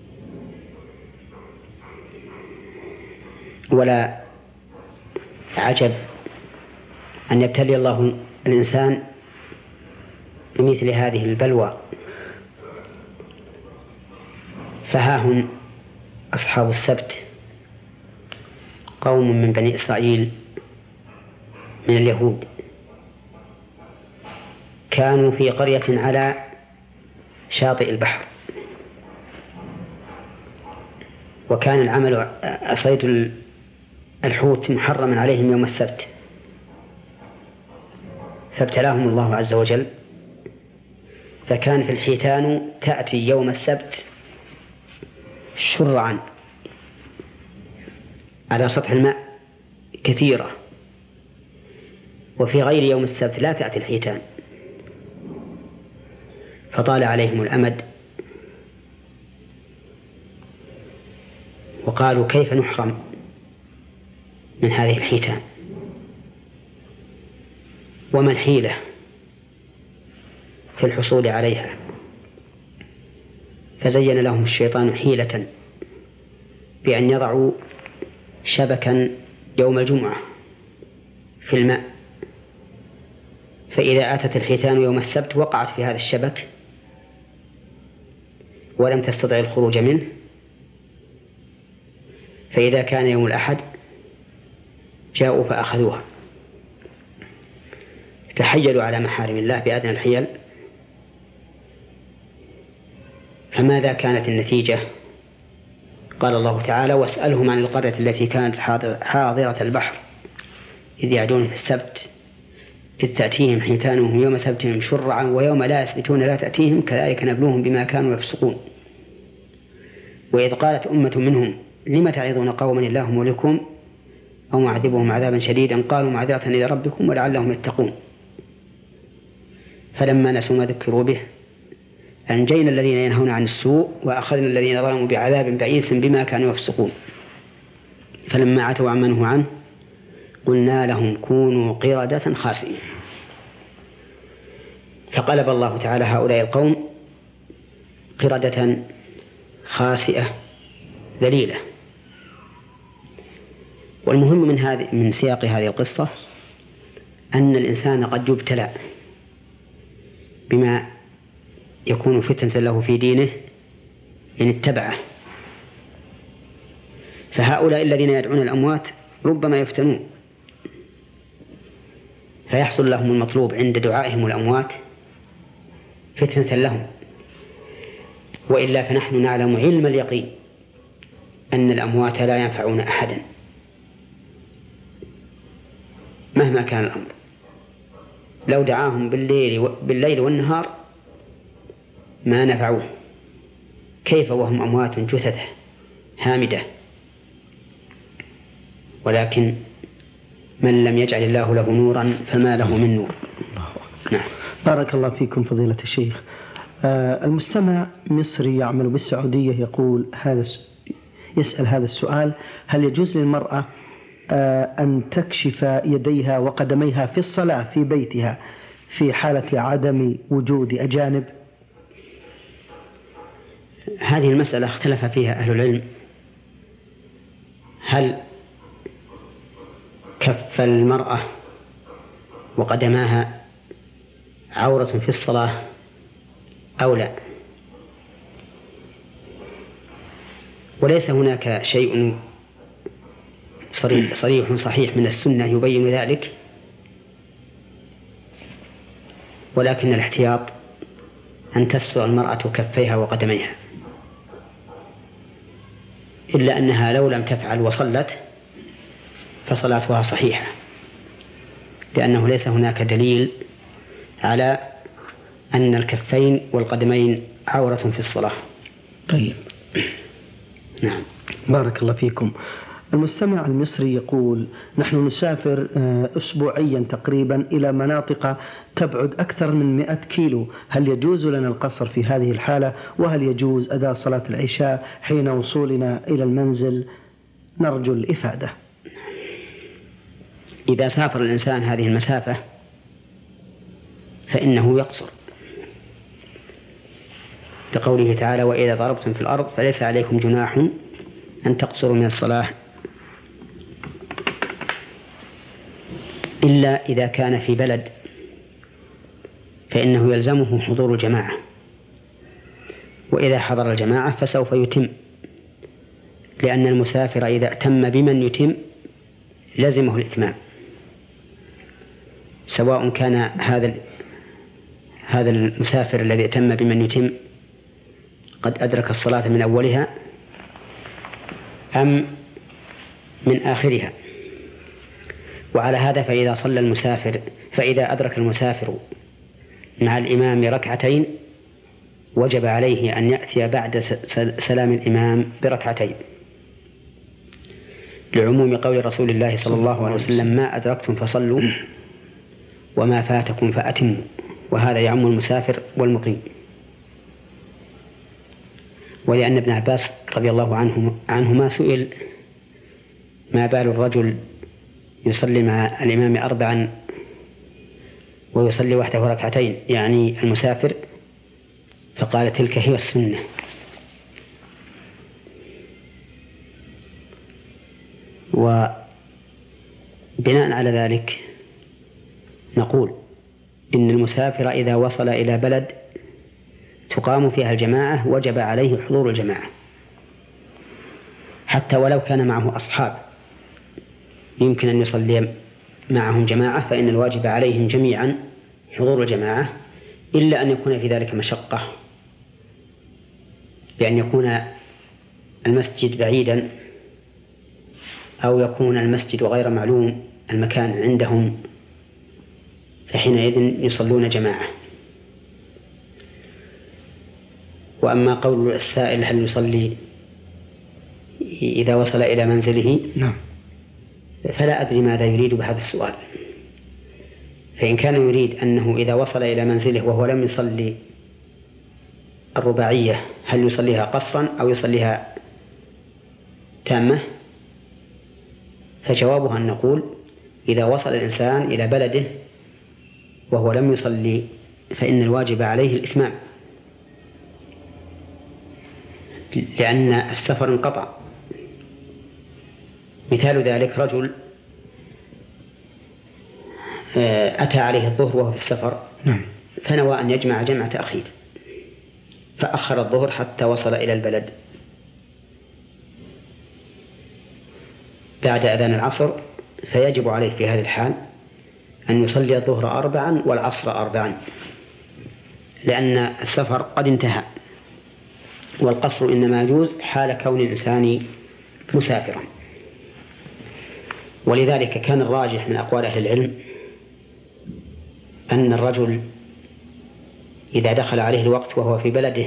ولا عجب أن يبتلي الله الإنسان بمثل هذه البلوى. فهاهم أصحاب السبت قوم من بني إسرائيل من اليهود كانوا في قرية على شاطئ البحر، وكان العمل صيد الحوت محرما عليهم يوم السبت، فابتلاهم الله عز وجل، فكانت الحيتان تأتي يوم السبت شرعا على سطح الماء كثيرة، وفي غير يوم السبت لا تأتي الحيتان، فطال عليهم الأمد وقالوا كيف نحرم من هذه الحيتان وما الحيلة في الحصول عليها. فزين لهم الشيطان حيلة بأن يضعوا شبكا يوم الجمعة في الماء، فإذا أتت الحيتان يوم السبت وقعت في هذا الشبك ولم تستطع الخروج منه، فإذا كان يوم الأحد جاءوا فأخذوها، تحيلوا على محارم الله بأدنى الحيل. فماذا كانت النتيجة؟ قال الله تعالى واسألهم عن القرية التي كانت حاضرة البحر إذ يعدون في السبت إذ تأتيهم حيتانهم يوم سبتهم شرعا ويوم لا يسبتون لا تأتيهم كذلك نبلوهم بما كانوا يفسقون. وإذ قالت أمة منهم لم تعظون قوما الله مهلكهم أو معذبهم عذابا شديدا قالوا معذرة إلى ربكم ولعلهم يتقون. فلما نسوا ما ذكروا به أنجينا الذين ينهون عن السوء وأخذنا الذين ظلموا بعذاب بئيس بما كانوا يفسقون. فلما عتوا عما نهوا عنه قلنا لهم كونوا قردة خاسئين. فقلب الله تعالى هؤلاء القوم قردة خاسئة ذليلة. والمهم من هذه من سياق هذه القصة أن الإنسان قد يبتلى بما يكون فتنة له في دينه إن اتبعه. فهؤلاء الذين يدعون الأموات ربما يفتنون فيحصل لهم المطلوب عند دعائهم الأموات فتنة لهم، وإلا فنحن نعلم علم اليقين أن الأموات لا ينفعون أحدا مهما كان الأمر، لو دعاهم بالليل, بالليل والنهار ما نفعوه، كيف وهم أموات جثث هامدة. ولكن من لم يجعل الله له نورا فما له من نور. نعم. بارك الله فيكم فضيلة الشيخ. آه المستمع مصري يعمل بالسعودية يقول هذا يسأل هذا السؤال: هل يجوز للمرأة آه أن تكشف يديها وقدميها في الصلاة في بيتها في حالة عدم وجود أجانب؟ هذه المسألة اختلف فيها أهل العلم، هل كف المرأة وقدماها عورة في الصلاة أو لا. وليس هناك شيء صريح صحيح من السنة يبين ذلك، ولكن الاحتياط أن تستر المرأة كفيها وقدميها، إلا أنها لو لم تفعل وصلت فصلاتها صحيحة، لأنه ليس هناك دليل على أن الكفين والقدمين عورة في الصلاة. طيب. نعم. بارك الله فيكم. المستمع المصري يقول: نحن نسافر أسبوعيا تقريبا إلى مناطق تبعد أكثر من مئة كيلو، هل يجوز لنا القصر في هذه الحالة؟ وهل يجوز أداء صلاة العشاء حين وصولنا إلى المنزل؟ نرجو الإفادة. إذا سافر الإنسان هذه المسافة فإنه يقصر، لقوله تعالى: وإذا ضربتم في الأرض فليس عليكم جناح أن تقصروا من الصلاة إلا إذا كان في بلد فإنه يلزمه حضور الجماعة، وإذا حضر الجماعة فسوف يتم، لأن المسافر إذا أتم بمن يتم لزمه الإتمام، سواء كان هذا هذا المسافر الذي أتم بمن يتم قد أدرك الصلاة من أولها أم من آخرها. وعلى هذا فإذا صلى المسافر فإذا أدرك المسافر مع الإمام ركعتين وجب عليه أن يأتي بعد سلام الإمام بركعتين، لعموم قول رسول الله صلى الله عليه وسلم: ما أدركتم فصلوا وما فاتكم فأتموا، وهذا يعم المسافر والمقيم. ولأن ابن عباس رضي الله عنه عنهما سئل: ما بال الرجل يصلي مع الإمام أربعا ويصلي وحده ركعتين، يعني المسافر؟ فقال: تلك هي السنة. وبناء على ذلك نقول إن المسافر إذا وصل إلى بلد تقام فيها الجماعة وجب عليه حضور الجماعة، حتى ولو كان معه أصحاب يمكن أن يصلي معهم جماعة، فإن الواجب عليهم جميعا حضور الجماعة، إلا أن يكون في ذلك مشقة، بأن يكون المسجد بعيدا أو يكون المسجد غير معلوم المكان عندهم، فحينئذ يصلون جماعة. وأما قول السائل: هل يصلي إذا وصل إلى منزله؟ نعم. فلا أدري ماذا يريد بهذا السؤال. فإن كان يريد أنه إذا وصل إلى منزله وهو لم يصلي الرباعية هل يصليها قصرا أو يصليها تامة، فجوابها أن نقول: إذا وصل الإنسان إلى بلده وهو لم يصلي فإن الواجب عليه الإتمام، لأن السفر انقطع. مثال ذلك رجل أتى عليه الظهر وهو في السفر فنوى أن يجمع جمع تأخير فأخر الظهر حتى وصل إلى البلد بعد أذان العصر، فيجب عليه في هذه الحال أن يصلي الظهر أربعا والعصر أربعا، لأن السفر قد انتهى، والقصر إنما يجوز حال كون الإنسان مسافرا. ولذلك كان الراجح من أقوال أهل العلم أن الرجل إذا دخل عليه الوقت وهو في بلده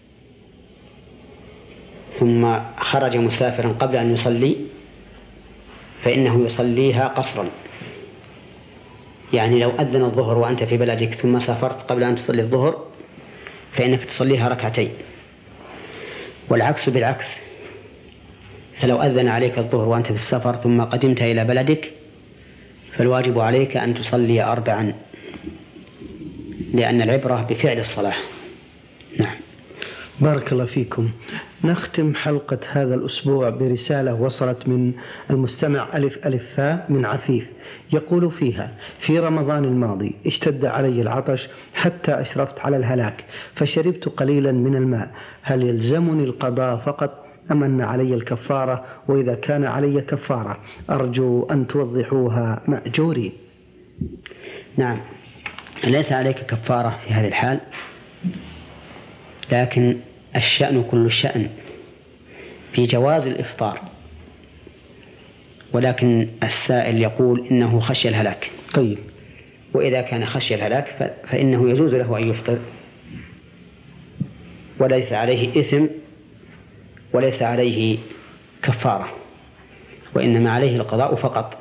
ثم خرج مسافرا قبل أن يصلي فإنه يصليها قصرا، يعني لو أذن الظهر وأنت في بلدك ثم سافرت قبل أن تصلي الظهر فإنك تصليها ركعتين، والعكس بالعكس، فلو أذن عليك الظهر وأنت في السفر ثم قدمت إلى بلدك فالواجب عليك أن تصلي أربعا، لأن العبرة بفعل الصلاة. نعم. بارك الله فيكم. نختم حلقة هذا الأسبوع برسالة وصلت من المستمع ألف ألف فاء من عفيف، يقول فيها: في رمضان الماضي اشتد علي العطش حتى أشرفت على الهلاك فشربت قليلا من الماء، هل يلزمني القضاء فقط أم أن علي الكفارة؟ وإذا كان علي كفارة أرجو أن توضحوها مأجوري. نعم، ليس عليك كفارة في هذه الحال، لكن الشأن كل الشأن في جواز الإفطار، ولكن السائل يقول إنه خشي الهلاك. طيب، وإذا كان خشي الهلاك فإنه يجوز له أن يفطر وليس عليه إثم وليس عليه كفارة، وإنما عليه القضاء فقط.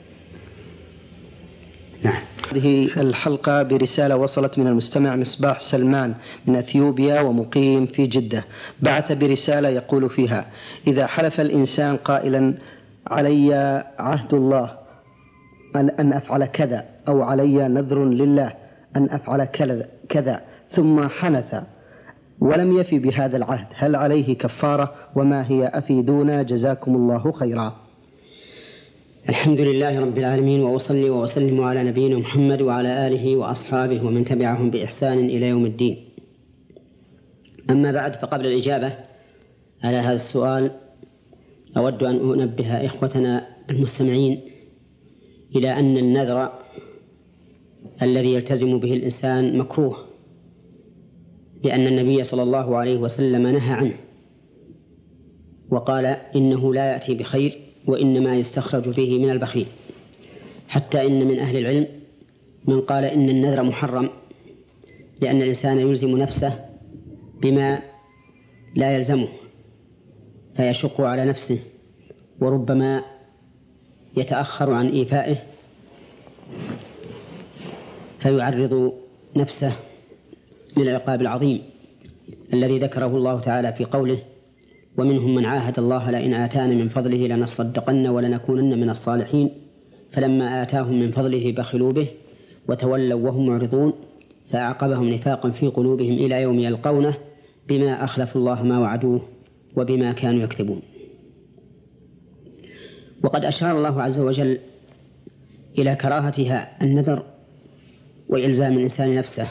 نعم. هذه الحلقة برسالة وصلت من المستمع مصباح سلمان من أثيوبيا ومقيم في جدة، بعث برسالة يقول فيها: إذا حلف الإنسان قائلا علي عهد الله أن, أن أفعل كذا، أو علي نذر لله أن أفعل كذا، ثم حنث ولم يفي بهذا العهد، هل عليه كفارة؟ وما هي؟ أفيدونا جزاكم الله خيرا. الحمد لله رب العالمين، وأصلي وأسلم على نبينا محمد وعلى آله وأصحابه ومن تبعهم بإحسان إلى يوم الدين. أما بعد، فقبل الإجابة على هذا السؤال أود أن أنبه إخوتنا المستمعين إلى أن النذر الذي يلتزم به الإنسان مكروه، لأن النبي صلى الله عليه وسلم نهى عنه وقال إنه لا يأتي بخير وإنما يستخرج فيه من البخيل، حتى إن من أهل العلم من قال إن النذر محرم، لأن الإنسان يلزم نفسه بما لا يلزمه فيشق على نفسه، وربما يتأخر عن إيفائه فيعرض نفسه للعقاب العظيم الذي ذكره الله تعالى في قوله: ومنهم من عاهد الله لئن آتانا من فضله لنصدقن ولنكونن من الصالحين فلما آتاهم من فضله بخلوا به وتولوا وهم معرضون فأعقبهم نفاقا في قلوبهم إلى يوم يلقونه بما أخلفوا الله ما وعدوه وبما كانوا يكذبون. وقد أشار الله عز وجل إلى كراهتها النذر وإلزام الإنسان نفسه،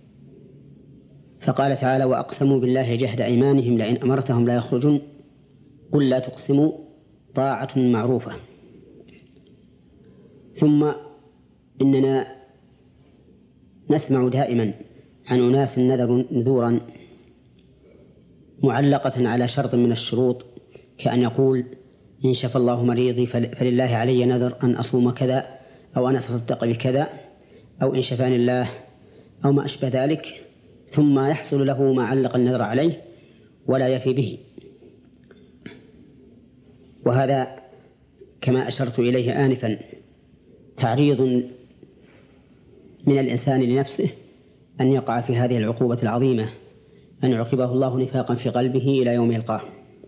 فقال تعالى: وأقسموا بالله جهد أيمانهم لئن أمرتهم لا يخرجون قل لا تقسموا طاعة معروفة. ثم إننا نسمع دائما عن أناس نذروا نذورا معلقة على شرط من الشروط، كأن يقول: إن شفى الله مريضي فلله علي نذر أن أصوم كذا، أو أن أتصدق بكذا، أو إن شفاني الله، أو ما أشبه ذلك، ثم يحصل له ما علق النذر عليه ولا يفي به. وهذا كما أشرت إليه آنفا تعريض من الإنسان لنفسه أن يقع في هذه العقوبة العظيمة، أن يعقبه الله نفاقا في قلبه إلى يوم يلقاه.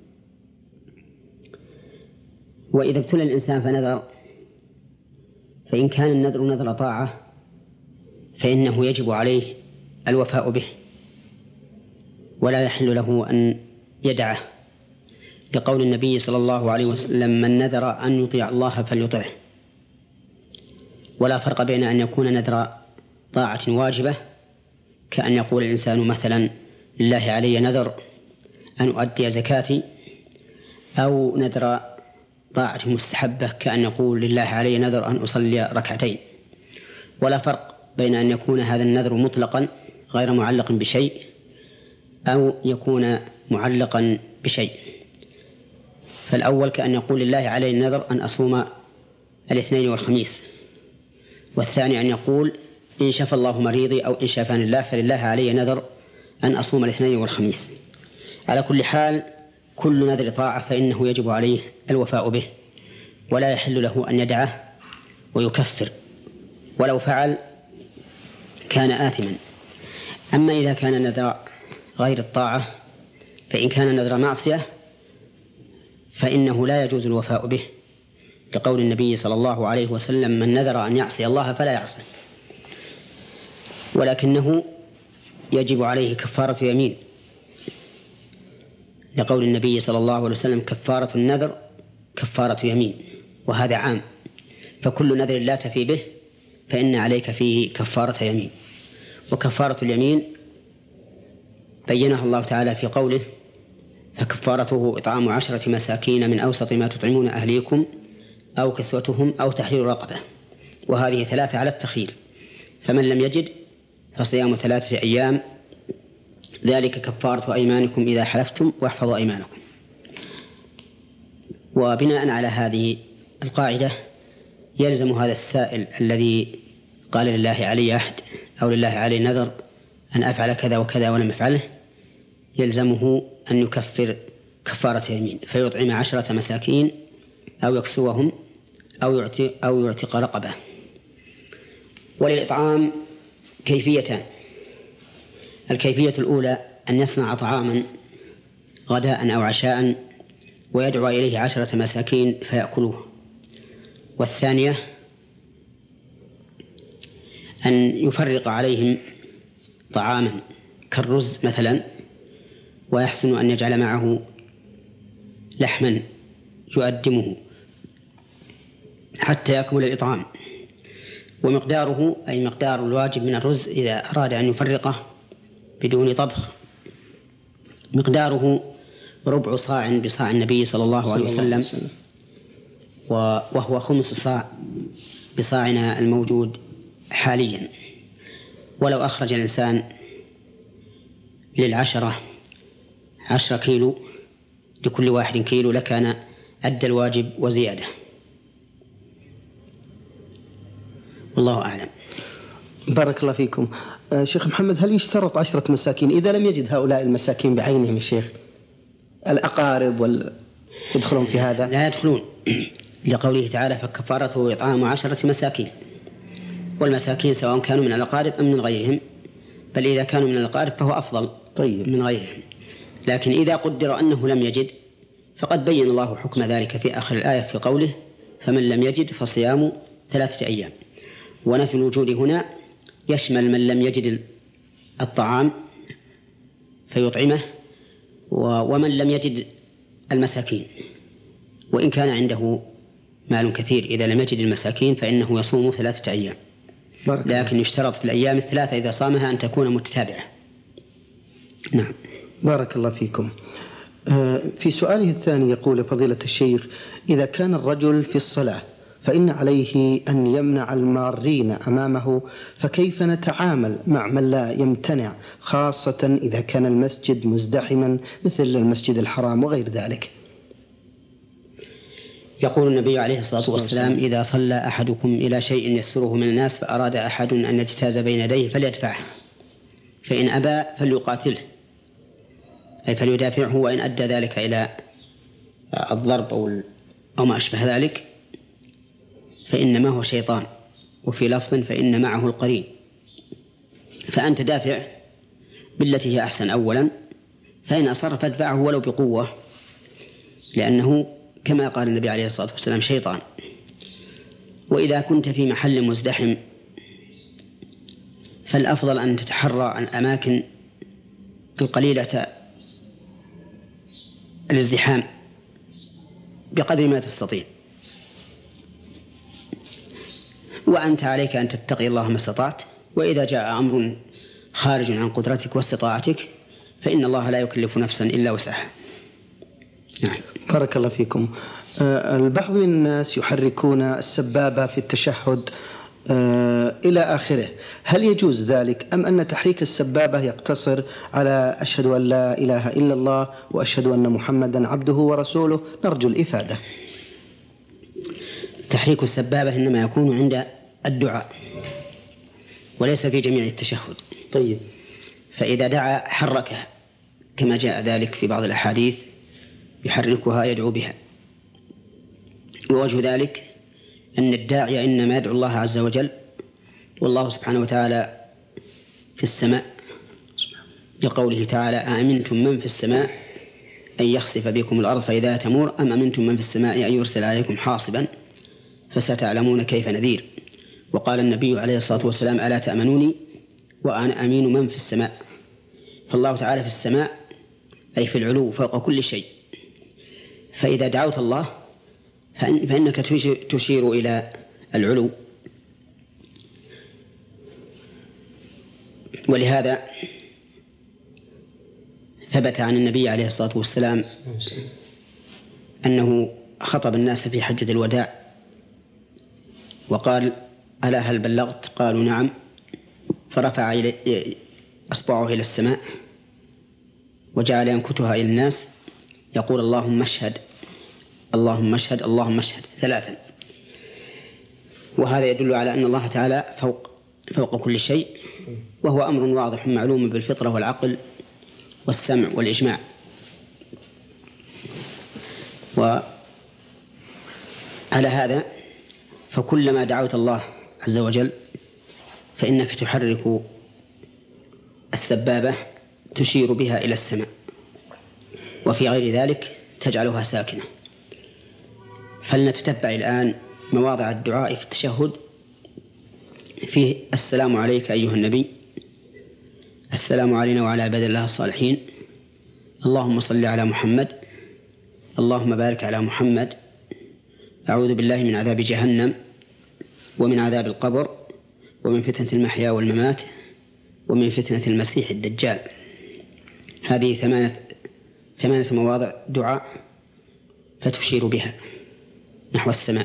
وإذا ابتلى الإنسان فنذر، فإن كان النذر نذر طاعة فإنه يجب عليه الوفاء به، ولا يحل له أن يدعه، لقول النبي صلى الله عليه وسلم: من نذر أن يطيع الله فليطعه. ولا فرق بين أن يكون نذر طاعة واجبة، كأن يقول الإنسان مثلا: لله علي نذر أن أؤدي زكاتي، أو نذر طاعة مستحبة كأن يقول: لله علي نذر أن أصلي ركعتين. ولا فرق بين أن يكون هذا النذر مطلقا غير معلق بشيء، أو يكون معلقا بشيء. فالأول كأن يقول: لله علي نذر أن أصوم الاثنين والخميس، والثاني أن يقول: إن شفى الله مريضي أو إن شفاني الله فلله علي نذر أن أصوم الاثنين والخميس. على كل حال كل نذر طاعة فإنه يجب عليه الوفاء به، ولا يحل له أن يدعه ويكفر، ولو فعل كان آثما. أما إذا كان نذر غير الطاعة، فإن كان نذر معصية فإنه لا يجوز الوفاء به، لقول النبي صلى الله عليه وسلم: من نذر أن يعصي الله فلا يعصي، ولكنه يجب عليه كفارة يمين، لقول النبي صلى الله عليه وسلم: كفارة النذر كفارة يمين. وهذا عام، فكل نذر لا تفي به فإن عليك فيه كفارة يمين. وكفارة اليمين بينها الله تعالى في قوله: فكفارته إطعام عشرة مساكين من أوسط ما تطعمون أهليكم أو كسوتهم أو تحرير رقبة. وهذه ثلاثة على التخيير، فمن لم يجد فصيام ثلاثة أيام، ذلك كفارة أيمانكم إذا حلفتم واحفظوا أيمانكم. وبناء على هذه القاعدة يلزم هذا السائل الذي قال: لله علي عهد أو لله علي نذر أن أفعل كذا وكذا ولم أفعله، يلزمه أن يكفر كفارة يمين، فيطعم عشرة مساكين أو يكسوهم أو يعتق, أو يعتق رقبة. وللإطعام كيفيتان: الكيفية الأولى أن يصنع طعاما غداء أو عشاء ويدعو إليه عشرة مساكين فيأكلوه. والثانية أن يفرق عليهم طعاما كالرز مثلا، ويحسن أن يجعل معه لحما يؤدمه حتى يكمل الإطعام. ومقداره أي مقدار الواجب من الرز إذا أراد أن يفرقه بدون طبخ، مقداره ربع صاع بصاع النبي صلى الله عليه وسلم، وهو خمس صاع بصاعنا الموجود حاليا. ولو أخرج الإنسان للعشرة عشرة كيلو لكل واحد كيلو لكان أدى الواجب وزيادة. والله أعلم. بارك الله فيكم. آه شيخ محمد، هل يشترط عشرة مساكين إذا لم يجد هؤلاء المساكين بعينهم يا شيخ؟ الأقارب وال... يدخلون في هذا؟ لا يدخلون، لقوله تعالى: فكفارته إطعام عشرة مساكين. والمساكين سواء كانوا من الأقارب أم من غيرهم، بل إذا كانوا من الأقارب فهو أفضل طيب من غيرهم. لكن إذا قدر أنه لم يجد فقد بين الله حكم ذلك في آخر الآية في قوله: فمن لم يجد فصيام ثلاثة أيام. ونفي الوجود هنا يشمل من لم يجد الطعام فيطعمه، ومن لم يجد المساكين، وإن كان عنده مال كثير إذا لم يجد المساكين فإنه يصوم ثلاثة أيام، لكن يشترط في الأيام الثلاثة إذا صامها أن تكون متتابعة. نعم. بارك الله فيكم. في سؤاله الثاني يقول فضيلة الشيخ: إذا كان الرجل في الصلاة فإن عليه أن يمنع المارين أمامه، فكيف نتعامل مع من لا يمتنع، خاصة إذا كان المسجد مزدحما مثل المسجد الحرام وغير ذلك؟ يقول النبي عليه الصلاة والسلام: إذا صلى أحدكم إلى شيء يسره من الناس فأراد أحد أن يجتاز بين يديه فليدفعه، فإن أبى فليقاتله، أي فليدافعه، وإن أدى ذلك إلى الضرب أو ما أشبه ذلك فإنما هو شيطان. وفي لفظ: فإن معه القرين. فأنت دافع بالتي هي أحسن أولا، فإن أصر فادفعه ولو بقوة، لأنه كما قال النبي عليه الصلاة والسلام شيطان. وإذا كنت في محل مزدحم فالأفضل أن تتحرى عن الأماكن القليلة الازدحام بقدر ما تستطيع، وأنت عليك أن تتقي الله ما استطعت، وإذا جاء أمر خارج عن قدرتك واستطاعتك فإن الله لا يكلف نفسا إلا وسعها. نعم. بارك الله فيكم. البعض من الناس يحركون السبابة في التشهد إلى آخره، هل يجوز ذلك أم أن تحريك السبابة يقتصر على أشهد أن لا إله إلا الله وأشهد أن محمدا عبده ورسوله؟ نرجو الإفادة. تحريك السبابة إنما يكون عند الدعاء وليس في جميع التشهد. طيب. فإذا دعا حركها كما جاء ذلك في بعض الأحاديث يحركها يدعو بها، ووجه ذلك أن الداعي إنما يدعو الله عز وجل والله سبحانه وتعالى في السماء، لقوله تعالى أأمنتم من في السماء أن يخسف بكم الأرض فإذا تمور أم أمنتم من في السماء أن يرسل عليكم حاصبا فستعلمون كيف نذير. وقال النبي عليه الصلاة والسلام ألا تأمنوني وأنا أمين من في السماء. فالله تعالى في السماء أي في العلو فوق كل شيء، فإذا دعوت الله فإنك تشير إلى العلو. ولهذا ثبت عن النبي عليه الصلاة والسلام أنه خطب الناس في حجة الوداع وقال ألا هل بلغت؟ قالوا نعم، فرفع أصبعه إلى السماء وجعل ينكتها إلى الناس يقول اللهم اشهد اللهم اشهد اللهم اشهد ثلاثا. وهذا يدل على أن الله تعالى فوق فوق كل شيء، وهو أمر واضح معلوم بالفطرة والعقل والسمع والإجماع. وعلى هذا فكلما دعوت الله عز وجل فإنك تحرك السبابة تشير بها إلى السماء، وفي غير ذلك تجعلها ساكنة. فلنتتبع الآن مواضع الدعاء في التشهد. فيه السلام عليك أيها النبي، السلام علينا وعلى عباد الله الصالحين، اللهم صل على محمد، اللهم بارك على محمد، أعوذ بالله من عذاب جهنم ومن عذاب القبر ومن فتنة المحيا والممات ومن فتنة المسيح الدجال. هذه ثمانية ثمانية مواضع دعاء فتشير بها نحو السماء.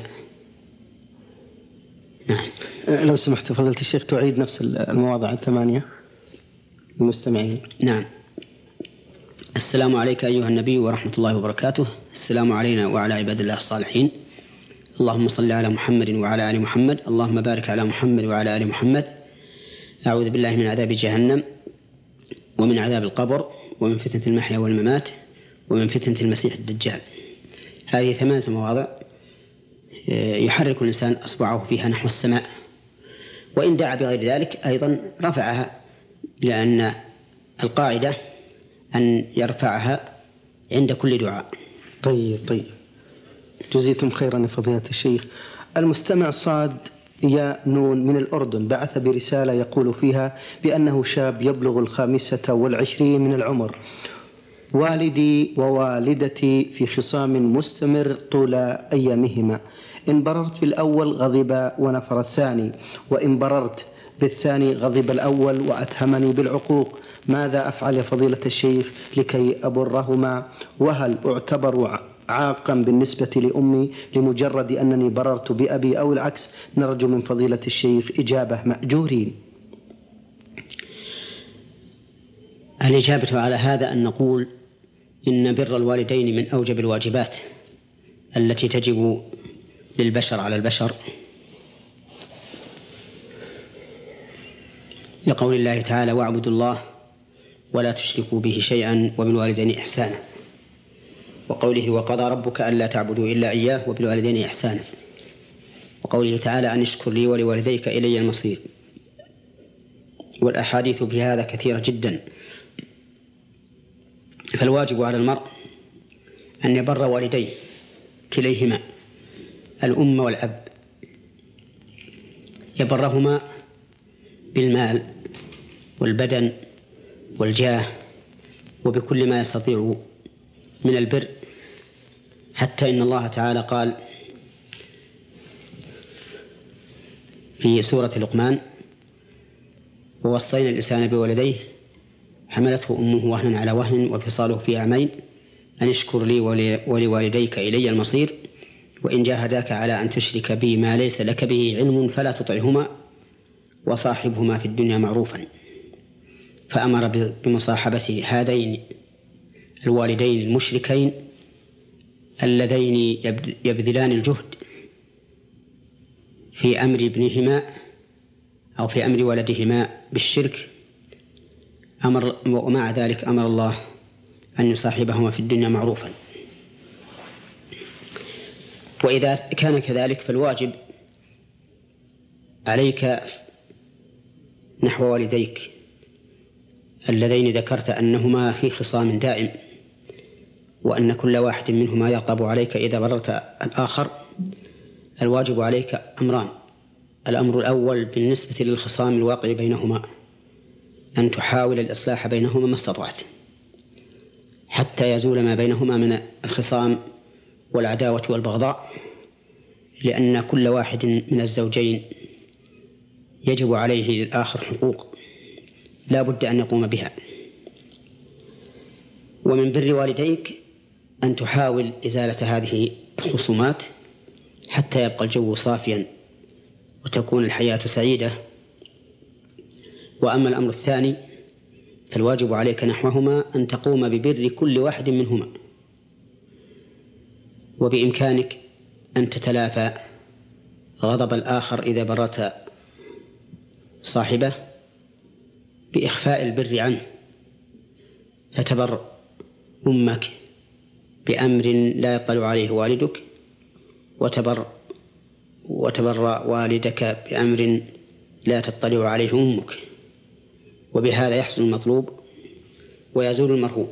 نعم. لو سمحت فضيلة الشيخ تعيد نفس المواضع الثمانية للمستمعين. نعم. السلام عليك أيها النبي ورحمة الله وبركاته، السلام علينا وعلى عباد الله الصالحين، اللهم صل على محمد وعلى آل محمد، اللهم بارك على محمد وعلى آل محمد، أعوذ بالله من عذاب جهنم ومن عذاب القبر ومن فتنة المحيا والممات ومن فتنة المسيح الدجال. هذه ثمانية مواضع يحرك الإنسان أصبعه فيها نحو السماء، وإن دعا بغير ذلك أيضا رفعها، لأن القاعدة أن يرفعها عند كل دعاء. طيب طيب جزيتم خيرا فضيلة الشيخ. المستمع صاد يا نون من الأردن بعث برسالة يقول فيها بأنه شاب يبلغ الخامسة والعشرين من العمر، والدي ووالدتي في خصام مستمر طول أيامهما، إن بررت بالأول غضب ونفر الثاني، وإن بررت بالثاني غضب الأول وأتهمني بالعقوق، ماذا أفعل يا فضيلة الشيخ لكي أبرهما؟ وهل أعتبر عاقا بالنسبة لأمي لمجرد أنني بررت بأبي أو العكس؟ نرجو من فضيلة الشيخ إجابة مأجورين. الإجابة على هذا أن نقول إن بر الوالدين من أوجب الواجبات التي تجب للبشر على البشر، لقول الله تعالى واعبدوا الله ولا تشركوا به شيئا وبالوالدين إحسانا، وقوله وقضى ربك ألا تعبدوا إلا إياه وبالوالدين إحسانا، وقوله تعالى أن اشكر لي ولوالديك إلي المصير. والأحاديث في هذا كثيرة جدا. فالواجب على المرء أن يبر والديه كليهما الأم والأب، يبرهما بالمال والبدن والجاه وبكل ما يستطيع من البر حتى إن الله تعالى قال في سورة لقمان: ووصينا الإنسان بولديه حملته أمه وهنا على وهن وفصاله في عامين أن اشكر لي ولوالديك إلي المصير وإن جاهداك على أن تشرك بي ما ليس لك به علم فلا تطعهما وصاحبهما في الدنيا معروفا. فأمر بمصاحبة هذين الوالدين المشركين اللذين يبذلان الجهد في أمر ابنهما أو في أمر ولدهما بالشرك، أمر ومع ذلك أمر الله أن يصاحبهما في الدنيا معروفا. وإذا كان كذلك فالواجب عليك نحو والديك اللذين ذكرت أنهما في خصام دائم وأن كل واحد منهما يغضب عليك إذا بررت الآخر، الواجب عليك أمران: الأمر الأول بالنسبة للخصام الواقع بينهما أن تحاول الإصلاح بينهما ما استطعت حتى يزول ما بينهما من الخصام والعداوة والبغضاء، لأن كل واحد من الزوجين يجب عليه للآخر حقوق لا بد أن يقوم بها. ومن بر والديك أن تحاول إزالة هذه الخصومات حتى يبقى الجو صافيا وتكون الحياة سعيدة. وأما الأمر الثاني فالواجب عليك نحوهما أن تقوم ببر كل واحد منهما، وبإمكانك أن تتلافى غضب الآخر إذا بررت صاحبه بإخفاء البر عنه، فتبر أمك بأمر لا يطلع عليه والدك، وتبر وتبر والدك بأمر لا تطلع عليه أمك، وبهذا يحصل المطلوب ويزول المرهوب.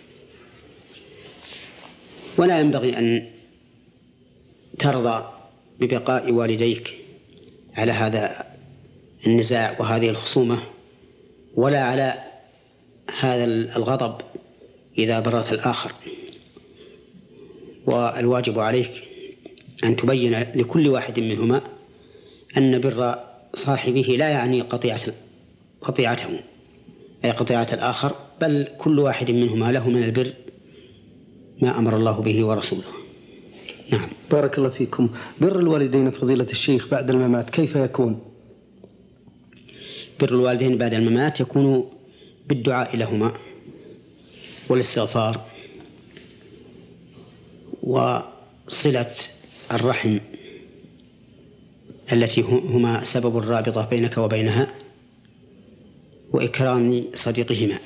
ولا ينبغي أن ترضى ببقاء والديك على هذا النزاع وهذه الخصومة ولا على هذا الغضب إذا بررت الآخر. والواجب عليك أن تبين لكل واحد منهما أن بر صاحبه لا يعني قطيعة قطيعته أي قطيعة الآخر، بل كل واحد منهما له من البر ما أمر الله به ورسوله. نعم. بارك الله فيكم. بر الوالدين فضيلة الشيخ بعد الممات كيف يكون؟ بر الوالدين بعد الممات يكون بالدعاء لهما والاستغفار وصلة الرحم التي هما سبب الرابطة بينك وبينها وإكرام صديقهما.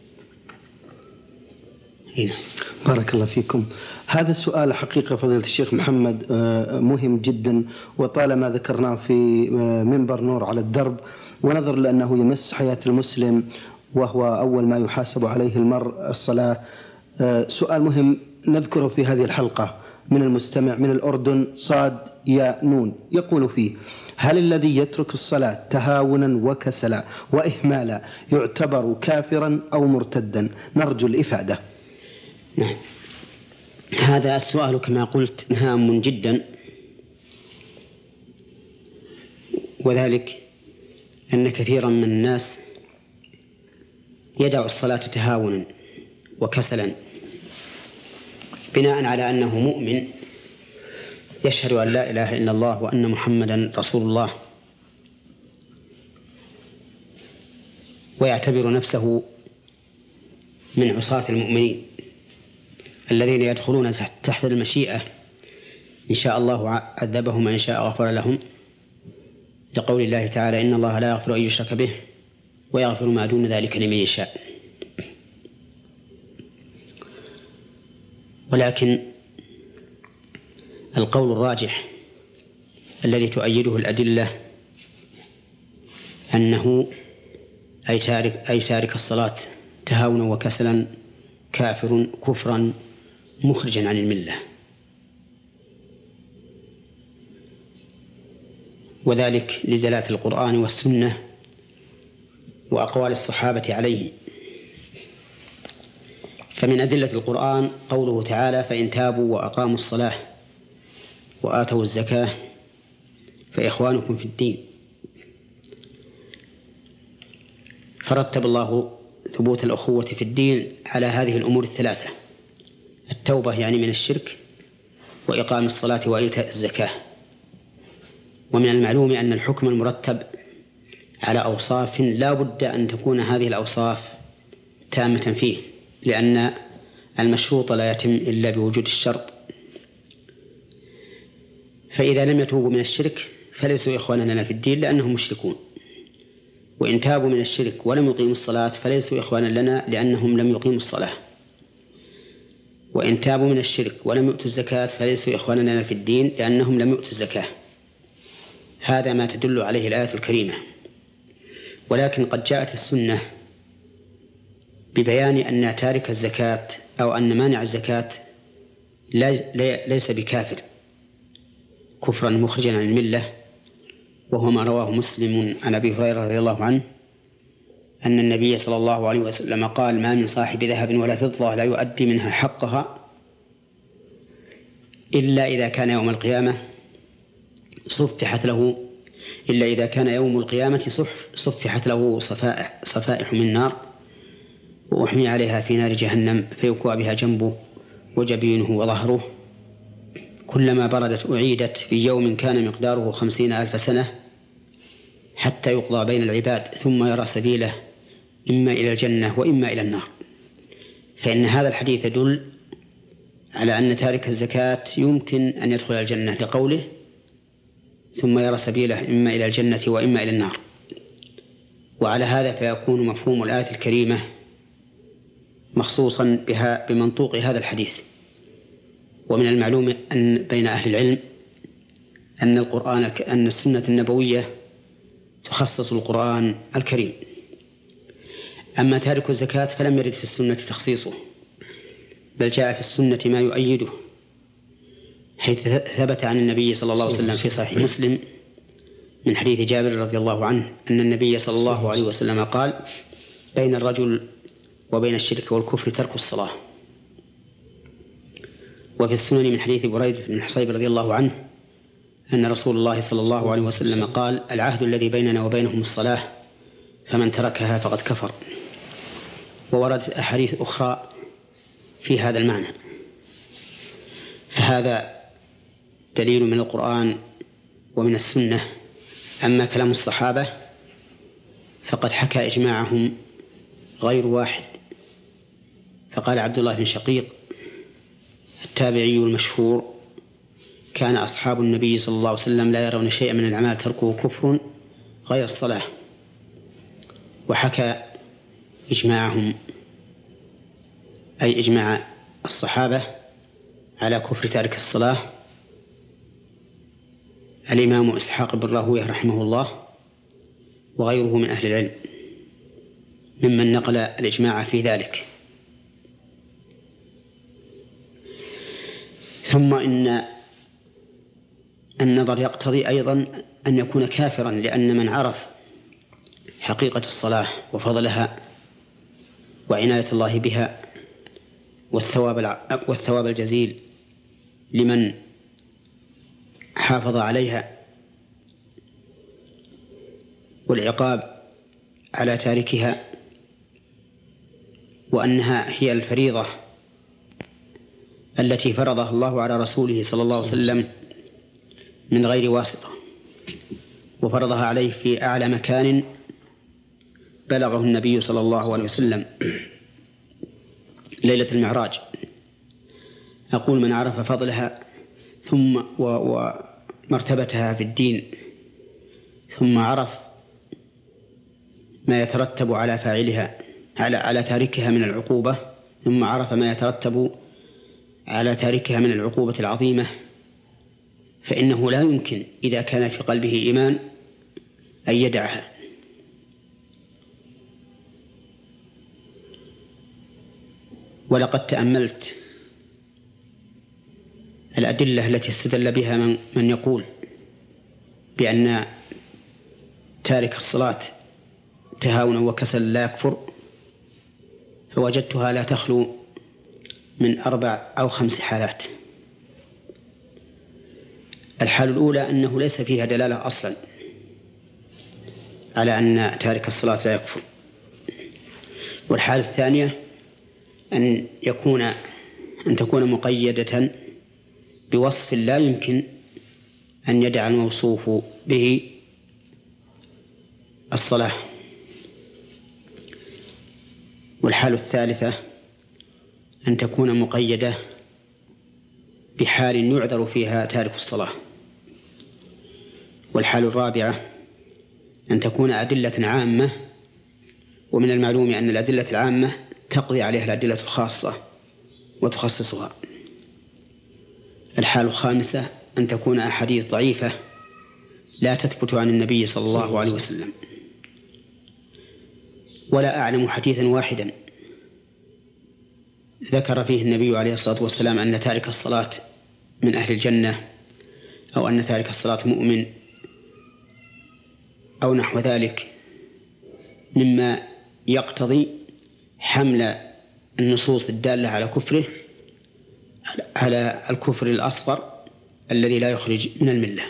هنا. بارك الله فيكم. هذا السؤال حقيقة فضيلة الشيخ محمد مهم جدا، وطالما ذكرناه في منبر نور على الدرب، ونظر لأنه يمس حياة المسلم وهو أول ما يحاسب عليه المرء الصلاة. سؤال مهم نذكره في هذه الحلقة من المستمع من الأردن صاد يا نون، يقول فيه: هل الذي يترك الصلاة تهاونا وكسلا وإهمالا يعتبر كافرا أو مرتدا؟ نرجو الإفادة. نعم. هذا السؤال كما قلت هام جدا، وذلك أن كثيرا من الناس يدع الصلاة تهاونا وكسلا بناء على أنه مؤمن يشهد أن لا إله إلا الله وأن محمدا رسول الله، ويعتبر نفسه من عصاة المؤمنين الذين يدخلون تحت المشيئة، إن شاء الله عذبهم وإن شاء غفر لهم، لقول الله تعالى: إن الله لا يغفر أن يشرك به ويغفر ما دون ذلك لمن يشاء. ولكن القول الراجح الذي تؤيده الأدلة أنه أي تارك, أي تارك الصلاة تهاونا وكسلا كافر كفرا مخرجا عن الملة، وذلك لدلالة القرآن والسنة وأقوال الصحابة عليه. فمن أدلة القرآن قوله تعالى: فإن تابوا وأقاموا الصلاة وآتوا الزكاة فإخوانكم في الدين. فرتب الله ثبوت الأخوة في الدين على هذه الأمور الثلاثة: التوبة يعني من الشرك، وإقام الصلاة وإيتاء الزكاة. ومن المعلوم أن الحكم المرتب على أوصاف لا بد أن تكون هذه الأوصاف تامة فيه، لأن المشروط لا يتم إلا بوجود الشرط. فإذا لم يتوبوا من الشرك فليسوا إخوانا لنا في الدين لأنهم مشركون، وإن تابوا من الشرك ولم يقيموا الصلاة فليسوا إخوانا لنا لأنهم لم يقيموا الصلاة، وإن تابوا من الشرك ولم يؤتوا الزكاة فليسوا إخوانا لنا في الدين لأنهم لم يؤتوا الزكاة. هذا ما تدل عليه الآية الكريمة. ولكن قد جاءت السنة ببيان أن تارك الزكاة أو أن مانع الزكاة ليس بكافر كفرا مخرجا عن الملة، وهو ما رواه مسلم عن أبي هريرة رضي الله عنه أن النبي صلى الله عليه وسلم قال: ما من صاحب ذهب ولا فضة لا يؤدي منها حقها إلا إذا كان يوم القيامة صفحت له إلا إذا كان يوم القيامة صفحت له صفائح, صفائح من نار وأحمي عليها في نار جهنم فيكوى بها جنبه وجبينه وظهره، كلما بردت أعيدت في يوم كان مقداره خمسين ألف سنة حتى يقضى بين العباد ثم يرى سبيله إما إلى الجنة وإما إلى النار. فإن هذا الحديث يدل على أن تارك الزكاة يمكن أن يدخل الجنة لقوله: ثم يرى سبيله إما إلى الجنة وإما إلى النار. وعلى هذا فيكون مفهوم الآية الكريمة مخصوصا بها بمنطوق هذا الحديث. ومن المعلوم أن بين أهل العلم أن القرآن أن السنة النبوية تخصص القرآن الكريم. أما تارك الزكاة فلم يرد في السنة تخصيصه، بل جاء في السنة ما يؤيده، حيث ثبت عن النبي صلى الله عليه وسلم في صحيح مسلم من حديث جابر رضي الله عنه أن النبي صلى الله عليه وسلم قال: بين الرجل وبين الشرك والكفر ترك الصلاة. وفي السنن من حديث بريدة بن حصيب رضي الله عنه أن رسول الله صلى الله عليه وسلم قال: العهد الذي بيننا وبينهم الصلاة فمن تركها فقد كفر. ووردت أحاديث أخرى في هذا المعنى. فهذا دليل من القرآن ومن السنة. أما كلام الصحابة فقد حكى إجماعهم غير واحد. فقال عبد الله بن شقيق التابعي المشهور: كان أصحاب النبي صلى الله عليه وسلم لا يرون شيئا من الأعمال تركه كفر غير الصلاة. وحكى إجماعهم أي إجماع الصحابة على كفر تارك الصلاة الإمام إسحاق بن راهويه رحمه الله وغيره من أهل العلم ممن نقل الإجماع في ذلك. ثم إن النظر يقتضي أيضا أن يكون كافرا، لأن من عرف حقيقة الصلاة وفضلها وعناية الله بها والثواب والثواب الجزيل لمن حافظ عليها والعقاب على تاركها، وأنها هي الفريضة التي فرضها الله على رسوله صلى الله عليه وسلم من غير واسطة، وفرضها عليه في أعلى مكان بلغه النبي صلى الله عليه وسلم ليلة المعراج. أقول من عرف فضلها ثم ومرتبتها في الدين ثم عرف ما يترتب على فاعلها على على تاركها من العقوبة، ثم عرف ما يترتب على تاركها من العقوبة العظيمة، فإنه لا يمكن إذا كان في قلبه إيمان أن يدعها. ولقد تأملت الأدلة التي استدل بها من, من يقول بأن تارك الصلاة تهاونا وكسل لا يكفر، فوجدتها لا تخلو من أربع أو خمس حالات. الحال الأولى أنه ليس فيها دلالة أصلا على أن تارك الصلاة لا يكفر. والحالة الثانية أن يكون أن تكون مقيدة بوصف لا يمكن أن يدع الموصوف به الصلاة. والحالة الثالثة أن تكون مقيدة بحال يعذر فيها تارك الصلاة. والحالة الرابعة أن تكون أدلة عامة، ومن المعلوم أن الأدلة العامة تقضي عليها الأدلة الخاصة وتخصصها. الحالة الخامسة أن تكون أحاديث ضعيفة لا تثبت عن النبي صلى الله عليه وسلم. ولا أعلم حديثا واحدا ذكر فيه النبي عليه الصلاة والسلام أن تارك الصلاة من أهل الجنة، أو أن تارك الصلاة مؤمن، أو نحو ذلك مما يقتضي حمل النصوص الدالة على كفره على الكفر الأصغر الذي لا يخرج من الملة.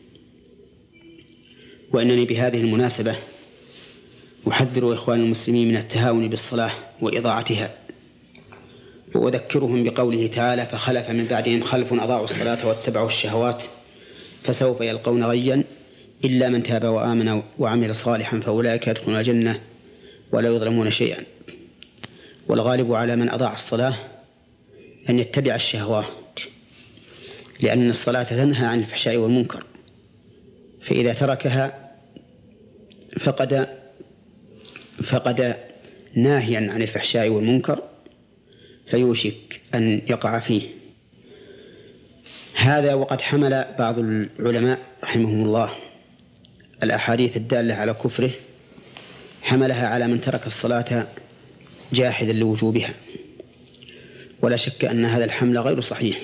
وإنني بهذه المناسبة أحذر إخوان المسلمين من التهاون بالصلاة وإضاعتها، وأذكرهم بقوله تعالى: فخلف من بعدهم خلف أضاعوا الصلاة واتبعوا الشهوات فسوف يلقون غيا إلا من تاب وآمن وعمل صالحا فأولئك يدخلون الجنة ولا يظلمون شيئا. والغالب على من أضاع الصلاة أن يتبع الشهوات، لأن الصلاة تنهى عن الفحشاء والمنكر، فإذا تركها فقد فقد ناهيا عن الفحشاء والمنكر فيوشك أن يقع فيه. هذا وقد حمل بعض العلماء رحمهم الله الأحاديث الدالة على كفره، حملها على من ترك الصلاة جاحدا لوجوبها، ولا شك أن هذا الحمل غير صحيح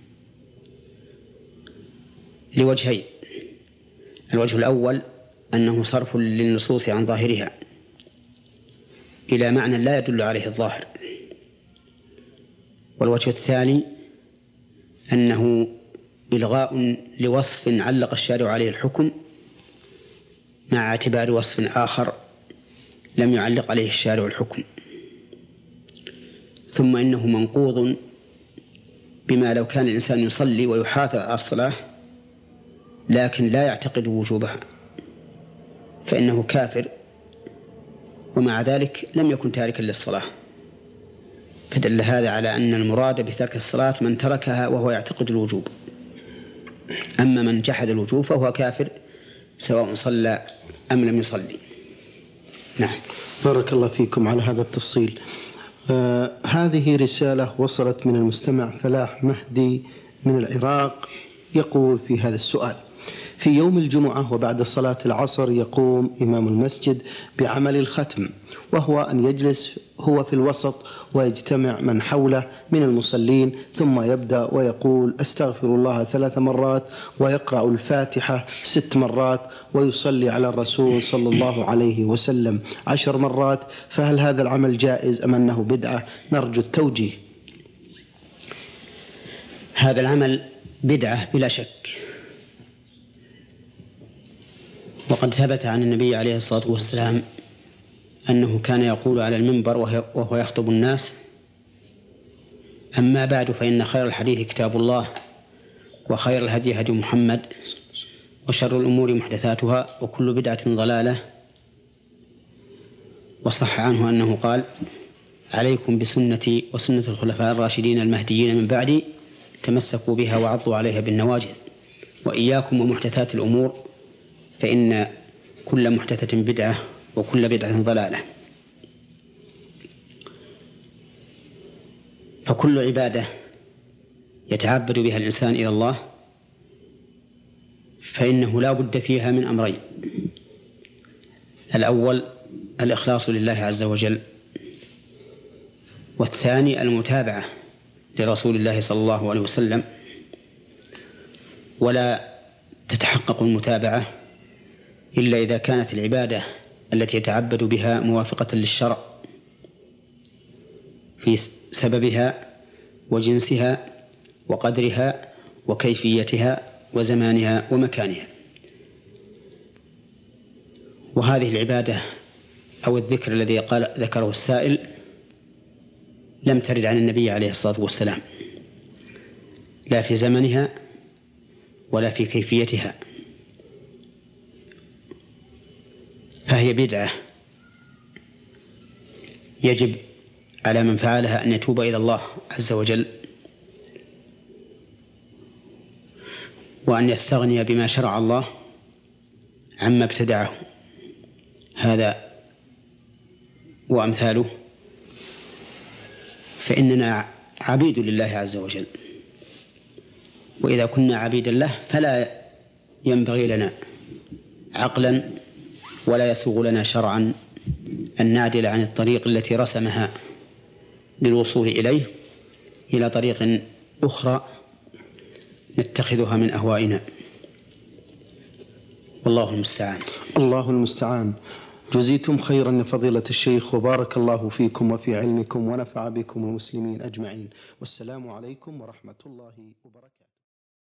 لوجهين: الوجه الأول أنه صرف للنصوص عن ظاهرها إلى معنى لا يدل عليه الظاهر، والوجه الثاني أنه إلغاء لوصف علق الشارع عليه الحكم مع اعتبار وصف آخر لم يعلق عليه الشارع الحكم. ثم إنه منقوض بما لو كان الإنسان يصلي ويحافظ على الصلاة لكن لا يعتقد وجوبها فإنه كافر، ومع ذلك لم يكن تاركا للصلاة. فدل هذا على أن المراد بترك الصلاة من تركها وهو يعتقد الوجوب، أما من جحد الوجوب فهو كافر سواء صلى أم لم يصلي. نعم. بارك الله فيكم على هذا التفصيل. آه هذه رسالة وصلت من المستمع فلاح مهدي من العراق، يقول في هذا السؤال: في يوم الجمعة وبعد صلاة العصر يقوم إمام المسجد بعمل الختم، وهو أن يجلس هو في الوسط ويجتمع من حوله من المصلين، ثم يبدأ ويقول: أستغفر الله ثلاث مرات، ويقرأ الفاتحة ست مرات، ويصلي على الرسول صلى الله عليه وسلم عشر مرات. فهل هذا العمل جائز أم أنه بدعة؟ نرجو التوجيه. هذا العمل بدعة بلا شك، وقد ثبت عن النبي عليه الصلاة والسلام أنه كان يقول على المنبر وهو يخطب الناس: أما بعد فإن خير الحديث كتاب الله، وخير الهدي هدي محمد، وشر الأمور محدثاتها، وكل بدعة ضلالة. وصح عنه أنه قال: عليكم بسنتي وسنة الخلفاء الراشدين المهديين من بعدي، تمسكوا بها وعضوا عليها بالنواجذ، وإياكم ومحدثات الأمور، فإن كل محدثة بدعة وكل بدعة ضلالة. فكل عبادة يتعبد بها الإنسان إلى الله فإنه لا بد فيها من أمرين: الأول الإخلاص لله عز وجل، والثاني المتابعة لرسول الله صلى الله عليه وسلم. ولا تتحقق المتابعة إلا إذا كانت العبادة التي يتعبد بها موافقة للشرع في سببها وجنسها وقدرها وكيفيتها وزمانها ومكانها. وهذه العبادة أو الذكر الذي قال ذكره السائل لم ترد عن النبي عليه الصلاة والسلام، لا في زمنها ولا في كيفيتها، فهي بدعة يجب على من فعلها أن يتوب إلى الله عز وجل، وأن يستغني بما شرع الله عما ابتدعه. هذا وأمثاله، فإننا عبيد لله عز وجل، وإذا كنا عبيدا له فلا ينبغي لنا عقلا ولا يسوغ لنا شرعا أن نعدل عن الطريق التي رسمها للوصول إليه إلى طريق أخرى نتخذها من أهوائنا، والله المستعان. الله المستعان. جزيتم خيرا يا فضيلة الشيخ، وبارك الله فيكم وفي علمكم ونفع بكم المسلمين أجمعين، والسلام عليكم ورحمة الله وبركاته.